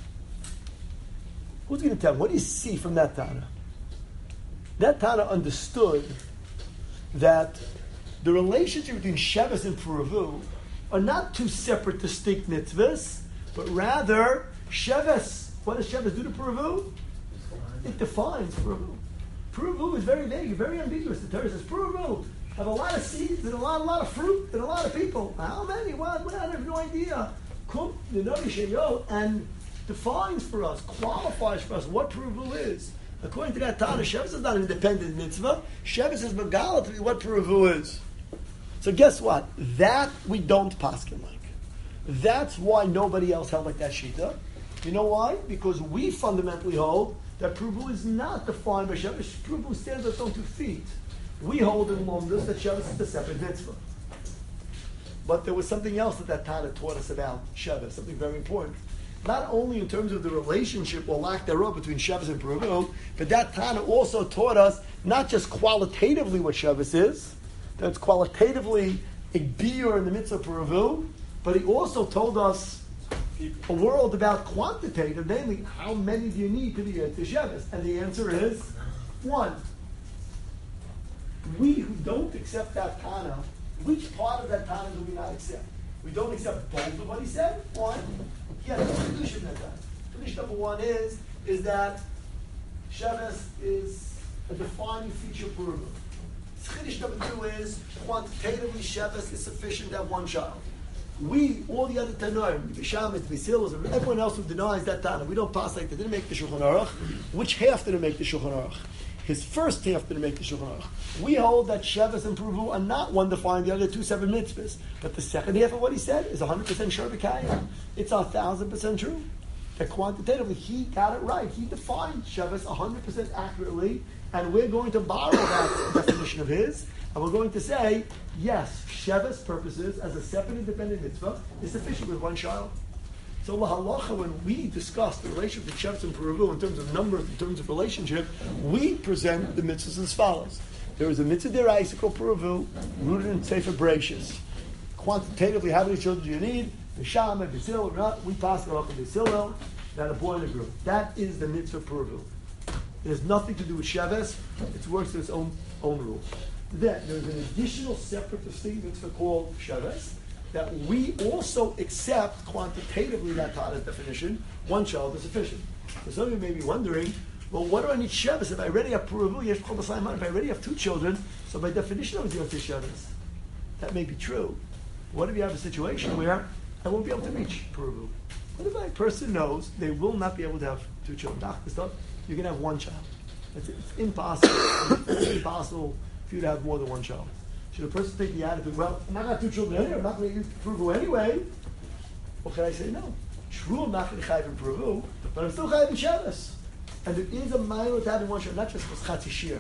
[SPEAKER 2] Who's going to tell me? What do you see from that Tana? That Tana understood that the relationship between Shabbos and Peravu are not two separate, distinct mitzvahs, but rather Shabbos. What does Shabbos do to Peravu? It defines Peravu. Peravu is very vague, very ambiguous. The Torah says Peravu have a lot of seeds and a lot, a lot of fruit and a lot of people. How many? What? Well, I have no idea. Kum Nenori Sheyo and defines for us, qualifies for us what Peravu is. According to that Tana, Shabbos is not an independent mitzvah. Shabbos is Megala to be what Peravu is. So guess what? That we don't paskin like. That's why nobody else held like that shita. You know why? Because we fundamentally hold that Peravu is not defined by Shabbos. Peravu stands on its own two feet. We hold in Lomdus that Shabbos is the separate mitzvah. But there was something else that that Tana taught us about Shabbos, something very important. Not only in terms of the relationship or lack thereof between Shabbos and Peravu, but that Tana also taught us not just qualitatively what Shabbos is, that's qualitatively a biur in the mitzvah of Peravu, but he also told us a world about quantitative, namely, how many do you need to be to Shabbos? And the answer is one. We who don't accept that Tana, which part of that Tana do we not accept? We don't accept both of what he said. One, he has a solution to that. Solution number one is, is that Shabbos is a defining feature of Peravu. Chiddush number two is quantitatively Shabbos is sufficient to have one child. We, all the other Tanoim, Bishamet, Bisilas, everyone else who denies that Tana, we don't pass like they didn't make the Shulchan Aruch. Which half did it make the Shulchan Aruch? His first half didn't make the Shulchan Aruch. We hold that Shabbos and Peravu are not one defined, the other two seven mitzvahs. But the second half of what he said is one hundred percent sure b'kayim. It's one thousand percent true. That quantitatively, he got it right. He defined Shabbos one hundred percent accurately, and we're going to borrow that definition of his, and we're going to say, yes, Shabbos purposes as a separate independent mitzvah is sufficient with one child. So la halacha, when we discuss the relationship between Shabbos and Peravu in terms of numbers, in terms of relationship, we present the mitzvahs as follows. There is a mitzvah deraisa called Peravu, rooted in Sefer Bereshis. Quantitatively, how many children do you need? B'shama, b'sil, we pass it off to b'sil, that a boy and a girl. That is the mitzvah Peravu. It has nothing to do with Shabbos. It works in its own own rules. Then there's an additional separate distinct mitzvah called Shabbos that we also accept quantitatively that Tana's definition. One child is sufficient. So some of you may be wondering, well, what do I need Shabbos? If I already have Peravu, Yesh Chol B'Sayman, if I already have two children, so by definition I was going to Shabbos. That may be true. What if you have a situation where I won't be able to reach Peravu? What if a person knows they will not be able to have two children? You're going to have one child. It's, it's impossible. It's impossible for you to have more than one child. Should a person take the attitude, well, I'm not going to have two children anyway, I'm not going to eat Peru anyway? Or can I say, no, true, I'm not going to chayv in Peru, but I'm still chayv in Shabbos. And there is a mile to having one shot, not just for chatzi shir.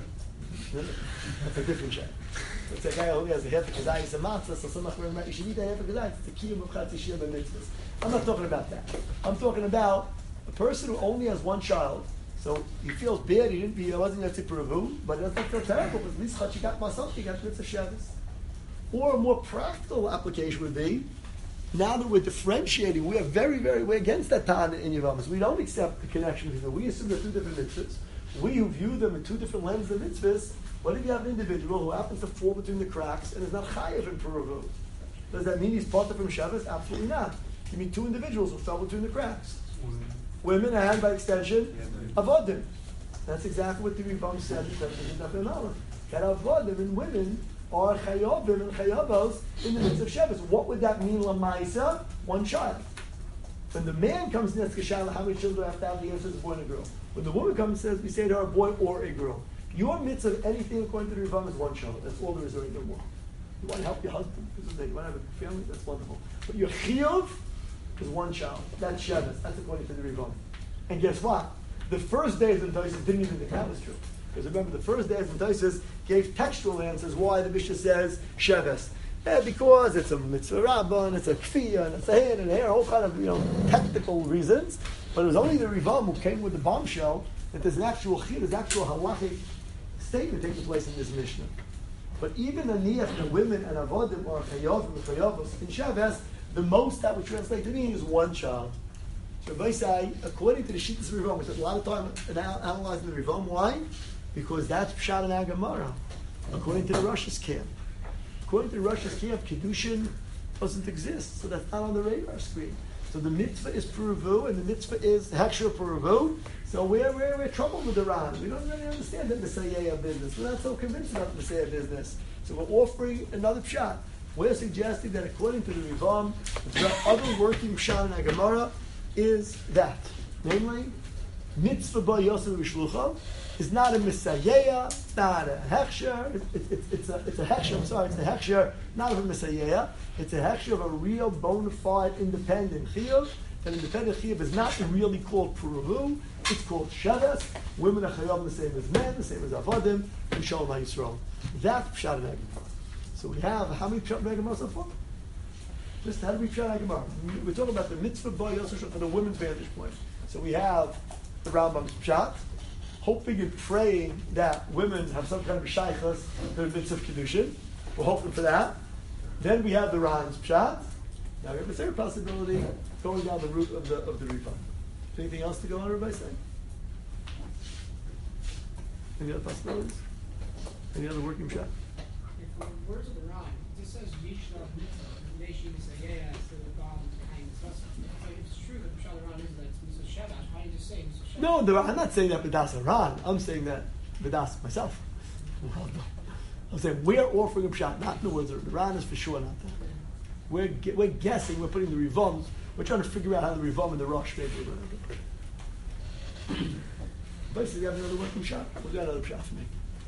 [SPEAKER 2] That's a different shot. It's a guy who only has a half a kedai, a matzah, so some machmer, you should eat a half a kedai, it's the kiyum of chatzi shir by mitzvahs. I'm not talking about that. I'm talking about a person who only has one child, so he feels bad, he didn't be, he wasn't going to Peru, but it doesn't feel terrible, because at least chatzi got myself, he got mitzvah Shabbos. Or a more practical application would be, now that we're differentiating, we are very, very, we're against that Tana in Yavamas. We don't accept the connection between them. We assume they're two different mitzvahs. We who view them in two different lenses of mitzvahs, what if you have an individual who happens to fall between the cracks and is not chayav in Peru? Does that mean he's parted from Shabbos? Absolutely not. You mean two individuals who fell between the cracks. Women and, by extension, avodim. That's exactly what the Rivam said in Dafei Aleph. That avodim and women are chayavim and chayavos in the midst of Shabbos. What would that mean, lamaisa? One child. When the man comes in Eskashala, how many children do I have to have? The answer is a boy and a girl. When the woman comes and says, we say to her, a boy or a girl. Your mitzvah of anything according to the Rivam is one child. That's all there is, there ain't no more. You want to help your husband, because you want to have a family, that's wonderful. But your chiyuv is one child. That's Shabbos. That's according to the Rivam. And guess what? The first days of Taisus didn't even think that was true. Because remember, the first days of Taisus gave textual answers why the Mishnah says Shabbos. Eh, because it's a mitzvah rabbah, and it's a kfiyah, and it's a hand and a hair, all kind of, you know, technical reasons. But it was only the Rivam who came with the bombshell that there's an actual chiyuv, there's actual halachic statement taking place in this Mishnah. But even aniyach, the women and avodim are chayavim and chayavos in Shabbos, the most that would translate to mean is one child. So Rabbi say, according to the Shittas Rivam, we spent a lot of time analyzing the Rivam. Why? Because that's Pshat and Agamara. According to the Rosh's camp. According to the Rosh's camp, Kedushin doesn't exist, so that's not on the radar screen. So the mitzvah is Peruvu, and the mitzvah is Heksher Peruvu. So we're, we're, we're troubled with the Ran. We don't really understand the Messiah business. We're not so convinced about the Messiah business. So we're offering another Pshat. We're suggesting that according to the Rivam, the other working Pshat and Agamara is that. Namely, mitzvah ba yosef v'shlucha is not a Messiah, it's not a Heksher, it's, it's, it's, it's, a, it's a Heksher, I'm sorry, it's a Heksher, not of a Messiah, it's a Heksher of a real bona fide independent Chiyuv. That independent Chiyuv is not really called Peruvu, it's called Shabbos. Women are Chayav the same as men, the same as Avodim, and Shalom HaYisrael. That's Pshat and Agamara. So we have, how many Pshat and Agamara so far? Just how do we Pshat and Agamara? We're talking about the mitzvah ba yosef from the women's vantage point. So we have the Rambam's Pshat, hoping and praying that women have some kind of shaykhus to the mitzvah of Kedushin. We're hoping for that. Then we have the Ran's Pshat. Now we have a third possibility, going down the route of the of the Rivam. Anything else to go on, everybody say? Any other possibilities? Any other working Pshat?
[SPEAKER 7] If the words of the Ram, it just says Yishla Mitzvah, Nation Yisrael, to the God behind the Tzvah. So if it's true that the Pshat of the Ram is that it's Mitzvah Shabbos, why do you just say Mitzvah Shabbos?
[SPEAKER 2] No, the, I'm not saying that B'das Aran. I'm saying that B'das myself. Well, no. I'm saying we're offering a Pshat, not in the words of the Ran is for sure not that. We're, gu- we're guessing, we're putting the Rivams, we're trying to figure out how the Rivam and the Rosh maybe are going to go. Basically, you have another working Pshat? We'll do another Pshat for me.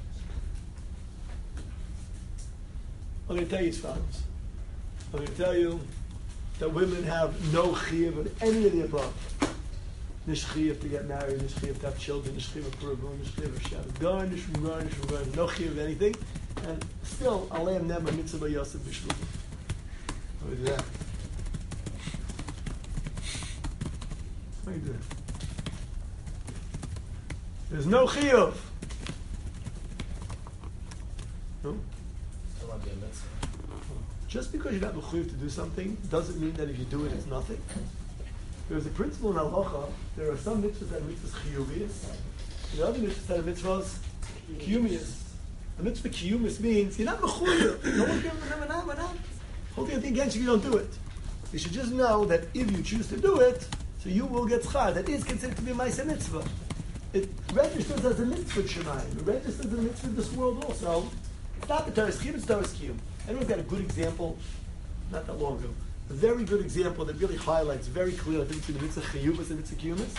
[SPEAKER 2] I'm going to tell you as follows. I'm going to tell you that women have no chiyuv of any of the above. Nish chiyuv to get married, nish chiyuv to have children, nish chiyuv of Peruvu, nish chiyuv of Shabbos. Going, nish run, nish run, no chiyuv of anything. And still, Aleim Nem, a mitzvah yosef b'shluch. How do we do that? How do you do that? There's no chiyuv. No?
[SPEAKER 4] Still might be a mitzvah.
[SPEAKER 2] Just because you're not mechuyev to do something doesn't mean that if you do it, it's nothing. There's a principle in halacha. There are some mitzvahs that are mitzvahs chiyuvius, and the other mitzvahs that are mitzvahs kiyumius. A mitzvah kiyumius means you're not mechuyev. No one's giving them an amanah. Holding anything against you, you don't do it. You should just know that if you choose to do it, so you will get schar. That is considered to be a ma'aseh mitzvah. It registers as a mitzvah shemayim. It registers as a mitzvah in this world also. It's not the Torah's kiyum, it's Torah's kiyum. Anyone's got a good example, not that long ago, a very good example that really highlights very clearly the difference between the mitzvah chiyumas and the mitzvah kiyumas?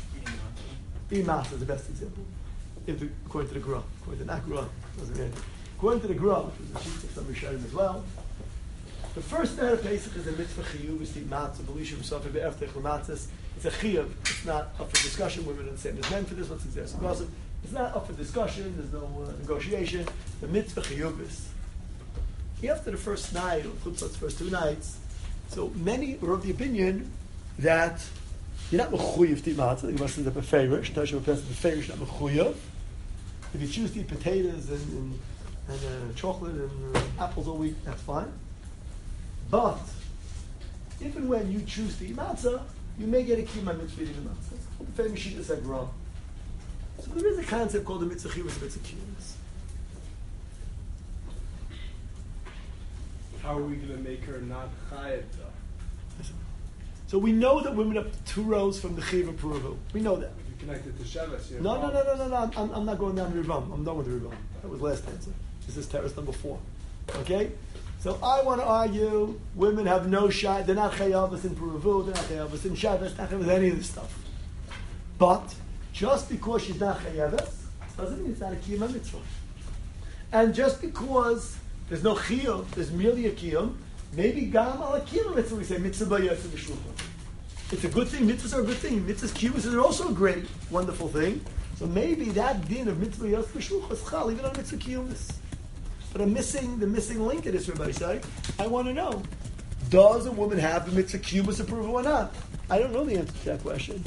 [SPEAKER 2] Eating matzah is the best example. If the, according to the Gra, according to the not Gra, doesn't mean anything. According to the Gra, which was the chief of some Rishonim as well, the first night of Pesach is a mitzvah chiyuv, is the matzah, b'lishim sofer be'eftech l'matzahs. It's a chiyuv. It's not up for discussion. Women are the same as men for this. What's the gossip? It's not up for discussion. There's no uh, negotiation. The mitzvah chiyuv is. After the first night, or chutzpah's first two nights, so many are of the opinion that you're not mechuyev to eat matzah. The Gemara says that beferish, Tasha B'Pesach beferish, not mechuyev. If you choose to eat potatoes and, and, and uh, chocolate and uh, apples all week, that's fine. But if and when you choose to eat matzah, you may get a kiyum mitzvah eating the matzah. It's called the famous shita sagra. So there is a concept called the mitzvah chiyuvus, mitzvah kiyuvus.
[SPEAKER 8] How are we going to make her not chayav though?
[SPEAKER 2] So we know that women up two rows from the chiv of Peruvu. We know that.
[SPEAKER 8] If you connect it to Shabbos, you have
[SPEAKER 2] No, no, no,
[SPEAKER 8] problems.
[SPEAKER 2] no, no, no. I'm, I'm not going down the Rivam. I'm done with the Rivam. That was last answer. This is terrace number four. Okay? So I want to argue women have no shot. They're not chayavas in Peruvu. They're not chayavas in Shabbos. Not chayavas any of this stuff. But just because she's not chayavas doesn't mean it's not a kiyum mitzvah. And just because there's no chiyuv, there's merely a kiyum, maybe gam al kiyum mitzvah, we say mitzvah b'yotze b'shlucha. It's a good thing. Mitzvahs are a good thing. Mitzvahs kiyuvas are also a great, wonderful thing. So maybe that din of mitzvah b'yotze b'shlucha is chal even on mitzvah kiyumas. But I'm missing the missing link to this, everybody say. I want to know, does a woman have the mitzvah kiyumas approval or not? I don't know the answer to that question.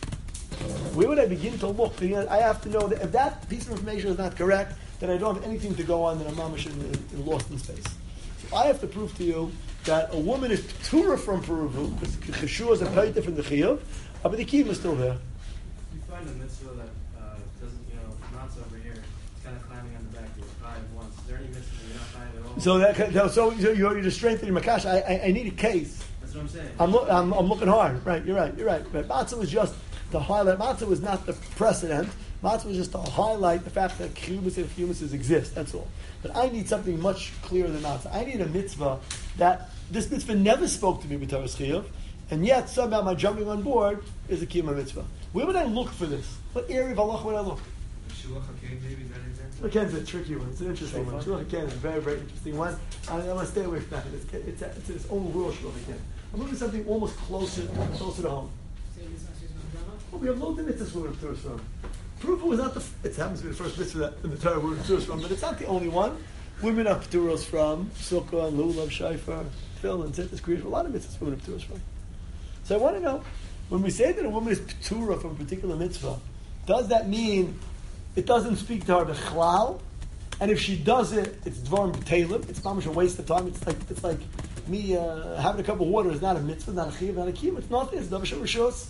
[SPEAKER 2] Where would I begin to look? I have to know that if that piece of information is not correct, then I don't have anything to go on, then I'm mamish in, in, in lost in space. So I have to prove to you that a woman is p'tura from Peruvu, because cheshua is a paita from the chiyuv, but the kiyum is still there.
[SPEAKER 5] You find a mitzvah that uh, doesn't, you know, knots over here. It's kind of climbing on the back. You're five once. Is there any mitzvah you're not five at all?
[SPEAKER 2] So that so you're, you're just strengthening Makash. I, I I need a case.
[SPEAKER 5] That's what I'm saying.
[SPEAKER 2] I'm, look, I'm I'm looking hard. Right, you're right. You're right. But matzah was just the highlight. Matzah was not the precedent. Matzah was just to highlight the fact that kiyumas and kiyumas exist. That's all. But I need something much clearer than matzah. I need a mitzvah that this mitzvah never spoke to me with Torah's chiyuv, and yet somehow my jumping on board is a kiyum mitzvah. Where would I look for this? What area of Allah would I look?
[SPEAKER 8] Shiluch HaKen, maybe, is that an example?
[SPEAKER 2] Ken's a tricky one. It's an interesting one. Shluch Ken is a very, very interesting one. I, I'm going to stay away from that. It's, it's, a, it's its own world, Shluch Ken. I'm looking for something almost closer, closer to home.
[SPEAKER 7] Say this actually is not drama.
[SPEAKER 2] Well, we have loads of mitzvahs we're going to from. Peruvu was not the. It happens to be the first mitzvah that in the Torah we're going to from, but it's not the only one. Women are p'turos from sukkah and lulav, shayfar, tefillin, and tzittas, creation. A lot of mitzvahs women are p'turos from. So I want to know, when we say that a woman is p'tura from a particular mitzvah, does that mean it doesn't speak to her b'chlal? And if she does it, it's dvarim b'telim. It's mamish a waste of time. It's like it's like me uh, having a cup of water is not a mitzvah, not a chiyuv, not a kiyum. It's nothing. It's davar rishos.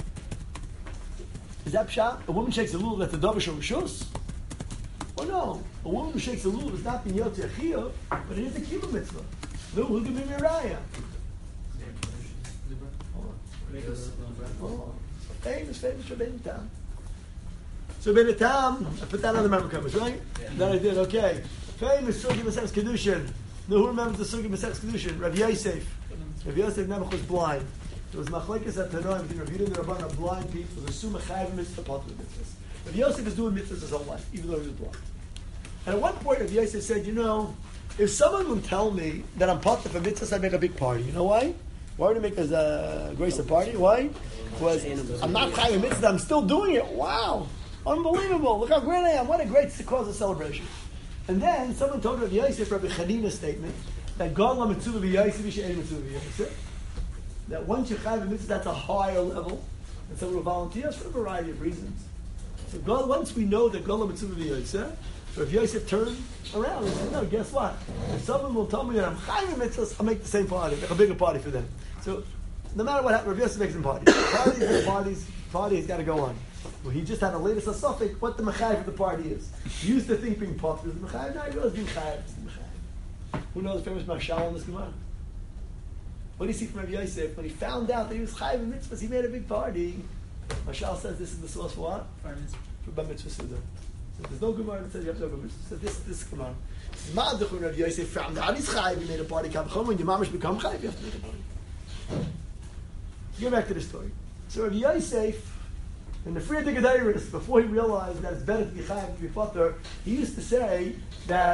[SPEAKER 2] Is that pshat? A woman shakes a lulav that's a davar rishos? Or no? A woman who shakes a lulav is not the yotze chiyuv, but it is a kiyuv mitzvah. Who who can be miraya? Oh, famous, famous Rabbeinu Tam. So Rabbeinu Tam, I put that on the memory covers, right?
[SPEAKER 4] Yeah.
[SPEAKER 2] Then I did, okay. Famous Sugi Maseches Kedushin. Now who remembers the Sugi Maseches Kedushin? Rav Yosef. Rav Yosef Nebuch was blind. There was machlekes at Tanoim between Rav Yehuda and Rabban of blind people. The Summa Chayav mitzvah, part of the mitzvahs. Rav Yosef is doing mitzvahs his whole life, even though he was blind. And at one point, Rav Yosef said, you know, if someone would tell me that I'm part of a mitzvah, I'd make a big party. You know why? Why would I make a uh, grace a party? Why? Was I'm not chayav mitzvah, I'm still doing it. Wow, unbelievable! Look how great I am! What a great cause of celebration. And then someone told Rabbi Yosef, Rabbi Chanina's statement that God la mitzvah b'Yosef yishe'en mitzvah b'Yosef. That once you chayav mitzvah, that's a higher level, and someone will volunteer for a variety of reasons. So God, once we know that God la mitzvah b'Yosef, Rabbi Yosef turned around and said, no, guess what? If someone will tell me that I'm chayav mitzvahs, I'll make the same party, make a bigger party for them. So, no matter what happens, Rabbi Yosef makes them parties. Parties, parties, parties got to go on. Well, he just had the latest asafik, what the mechayiv of the party is. He used to think being pop is the mechayiv, now he realizes being chayiv is the mechayiv. Who knows the famous Mashal in this Gemara? What do you see from Rabbi Yosef? When he found out that he was chayiv in mitzvahs, he made a big party. Mashal says this is the source for what? For Bar Mitzvah Suda. So there's no Gemara that says you have to have a mitzvah. So this this Gemara. Ma'adach when Rabbi Yosef found out he's chayiv, he made a party. When your mamash become chayiv, you have to make a party. Get back to the story. So Rabbi Yosef, in the Friya Digadairis, before he realized that it's better to be chayav to be potter, he used to say that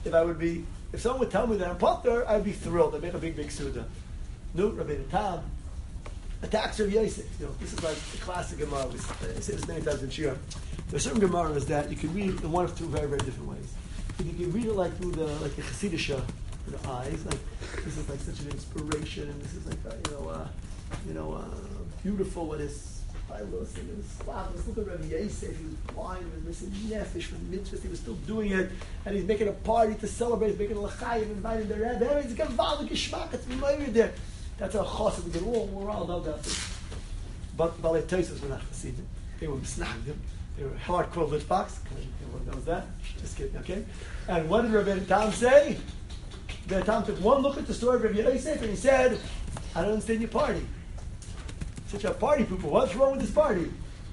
[SPEAKER 2] if I would be, if someone would tell me that I'm potter, I'd be thrilled. I'd make a big, big suda. No, Rabbeinu Tam attacks Rav Yosef. You know, this is like the classic Gemara. We I say this many times in Shir. There's certain Gemaras that you can read in one of two very, very different ways. If you can read it like through the like the Chassidish the eyes, like this is like such an inspiration, and this is like a, you know, uh, you know, uh, beautiful what is. I listen and slav. Let's look at Rabbi Yosef. He was blind and missing nefesh from mitzvahs. He was still doing it, and he's making a party to celebrate. He's making a l'chaim, inviting the rebbe. He's got valid geschmack. It's memory there. That's our chassid. We get all we're all about that. But Balei Tosfos were not chassidim. They were misnagdim. They were hardcore litzbox. Everyone knows that. Just kidding. Okay. And what did Rabbi Tam say? Rabbi Tam took one look at the story of Rabbi Yosef, and he said, "I don't understand your party. Such a party people. What's wrong with this party?"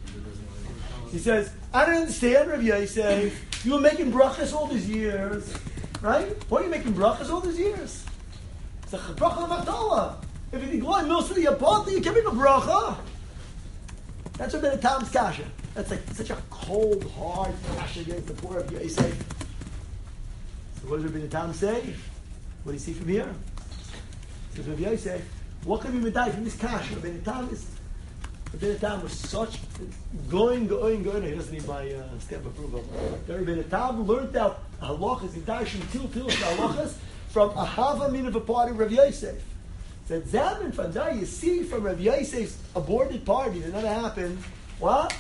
[SPEAKER 2] He says, "I don't understand, Rabbi Yosef. You were making brachas all these years, right? Why are you making brachas all these years? It's a bracha l'matala. If you go in Milsa the Apot, you can make a bracha." That's Rabbi Tam's kasha. That's like such a cold, hard kasha against the poor Rabbi Yosef. So what does Rabbi Tam say? What do you see from here? Says Rabbi Yosef, what can we medai from this kasha? Rabbi Tam is Rabbi Tam was such going, going, going. He doesn't need my uh, stamp of approval. Rabbi Tam learned out halachas, entire till till halachas from a hava min of a party of Rabbi Yosef. Said Zam and Fandai, you see from Rabbi Yosef's aborted party that never happened. What?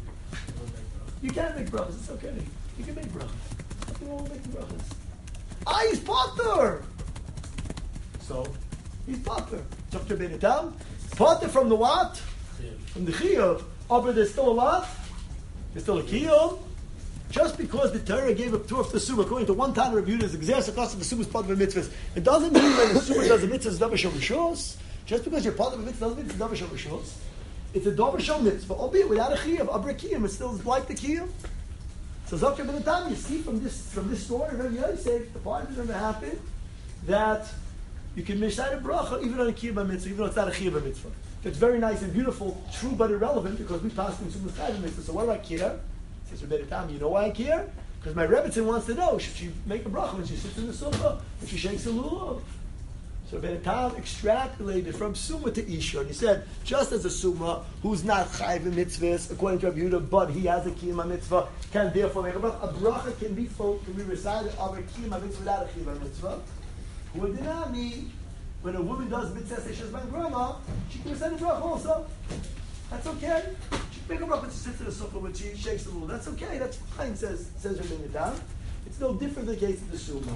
[SPEAKER 2] You can't make brachas. It's okay. You can make brachas. Nothing wrong with making brachas. Ah, he's potter. So he's potter. Doctor Ben Tam, potter from the what? From the chiyuv. Oh, but there's still a what? There's still a kiyuv. Just because the Torah gave a tour of the Summa, according to one Tana Rebbe Yehuda, is exercise across the Summa is part of a mitzvah. It doesn't mean when the Summa does a mitzvah, it's davar shel rishos. Just because you're part of a mitzvah doesn't mean it's davar shel rishos. It's a davar shel mitzvah, albeit without a chiyuv, a brekiyim, it's still like the kiyuv. So Zakir ben Tam, you see from this from this story, Rabbi Yosef, the part of it never happened, that you can mishnah a bracha even on a kiyuv mitzvah, even though it's not a kiyuv mitzvah. It's very nice and beautiful, true but irrelevant, because we passed in Summa Chayv mitzvah. So what do I care? Says Rabbi Tam, you know why I care? Because my Rebbetzin wants to know, should she make a bracha when she sits in the sukkah, when she shakes a lulav? So Rabbi Tam extrapolated from Summa to Isha, and he said, just as a Summa, who's not chayv in mitzvahs, according to Rabbi Yehuda, but he has a kiyum mitzvah, can therefore make a bracha. A bracha can be full, can be recited of a kiyum mitzvah without a kiyum mitzvah. Who did not mean, when a woman does mitzvah seishas ban grama, she can recite a bracha also. That's okay. She can make a bracha when she sits in the sukkah, when she shakes the lulav. That's okay. That's fine, says says Rabbi Tam. It's no different than the case of the Summa.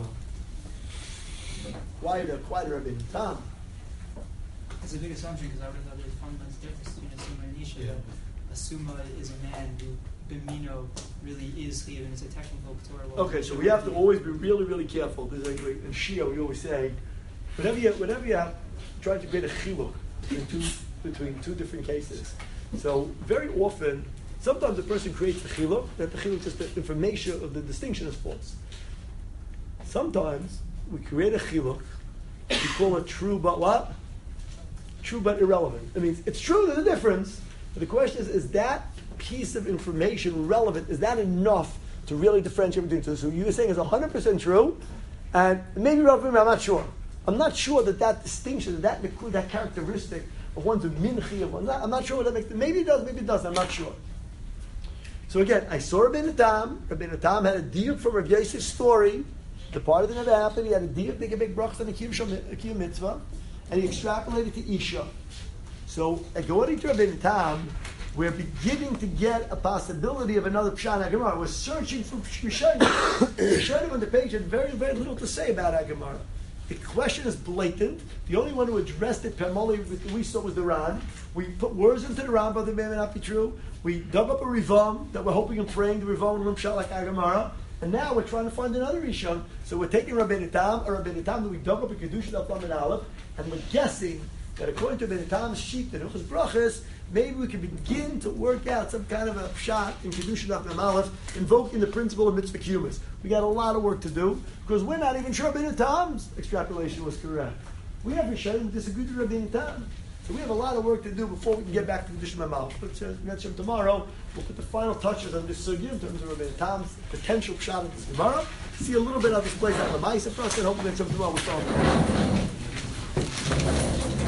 [SPEAKER 2] Why the why the Rabbi Tam?
[SPEAKER 9] It's a big assumption because I would have thought there was fundamental difference between a Summa and Isha.
[SPEAKER 2] Yeah.
[SPEAKER 9] A Summa is a man who Bimino really is Chiyuv, and it's a technical Torah.
[SPEAKER 2] Okay, so we have to always be really, really careful. There's like in Shia, we always say, whenever you whenever you have trying to create a chiluk between two between two different cases. So very often, sometimes a person creates the chiluk, that the chiluk is just the information of the distinction is false. Sometimes we create a chiluk, we call it true but what? True but irrelevant. I mean, it's true, there's a difference, but the question is, is that piece of information relevant? Is that enough to really differentiate between two? So you're saying it's one hundred percent true, and maybe relevant, I'm not sure. I'm not sure that that distinction, that that characteristic of one's a minchi, of one, I'm, I'm not sure what that makes. Maybe it does, maybe it doesn't, I'm not sure. So again, I saw Rabbi Tam. Rabbi Tam had a deal from Rabbi Yosef's story. The part of it never happened. He had a deal, they can make brachas on a kiyum mitzvah, and he extrapolated to Isha. So according to Rabbi Tam, we're beginning to get a possibility of another Pshat Agamara. We're searching for Rishonim. Rishonim on the page had very, very little to say about Agamara. The question is blatant. The only one who addressed it primarily we saw was the Ran. We put words into the Ran, but they may not be true. We dug up a Rivam that we're hoping and praying the Rivam will Pshat like Agamara. And now we're trying to find another Rishon. So we're taking Rabbi Tam, or Rabbi Tam that we dug up a Kedusha of Lam and Aleph, and we're guessing that according to Rabbi Tam's sheet, the Nuchas Brachas, maybe we can begin to work out some kind of a pshat in Kedusha of Lam Aleph, invoking the principle of mitzvah kumas. We got a lot of work to do, because we're not even sure Rabbi Tam's extrapolation was correct. We have Rishonim who disagree with Rabbi Tam. So we have a lot of work to do before we can get back to Kedusha of Lam Aleph. But uh, next tomorrow, we'll put the final touches on this sugya in terms of Rabbi Tam's potential pshat in this Gemara. see a little bit of this place out of the Maisa for us, and hopefully next time tomorrow we'll solve it.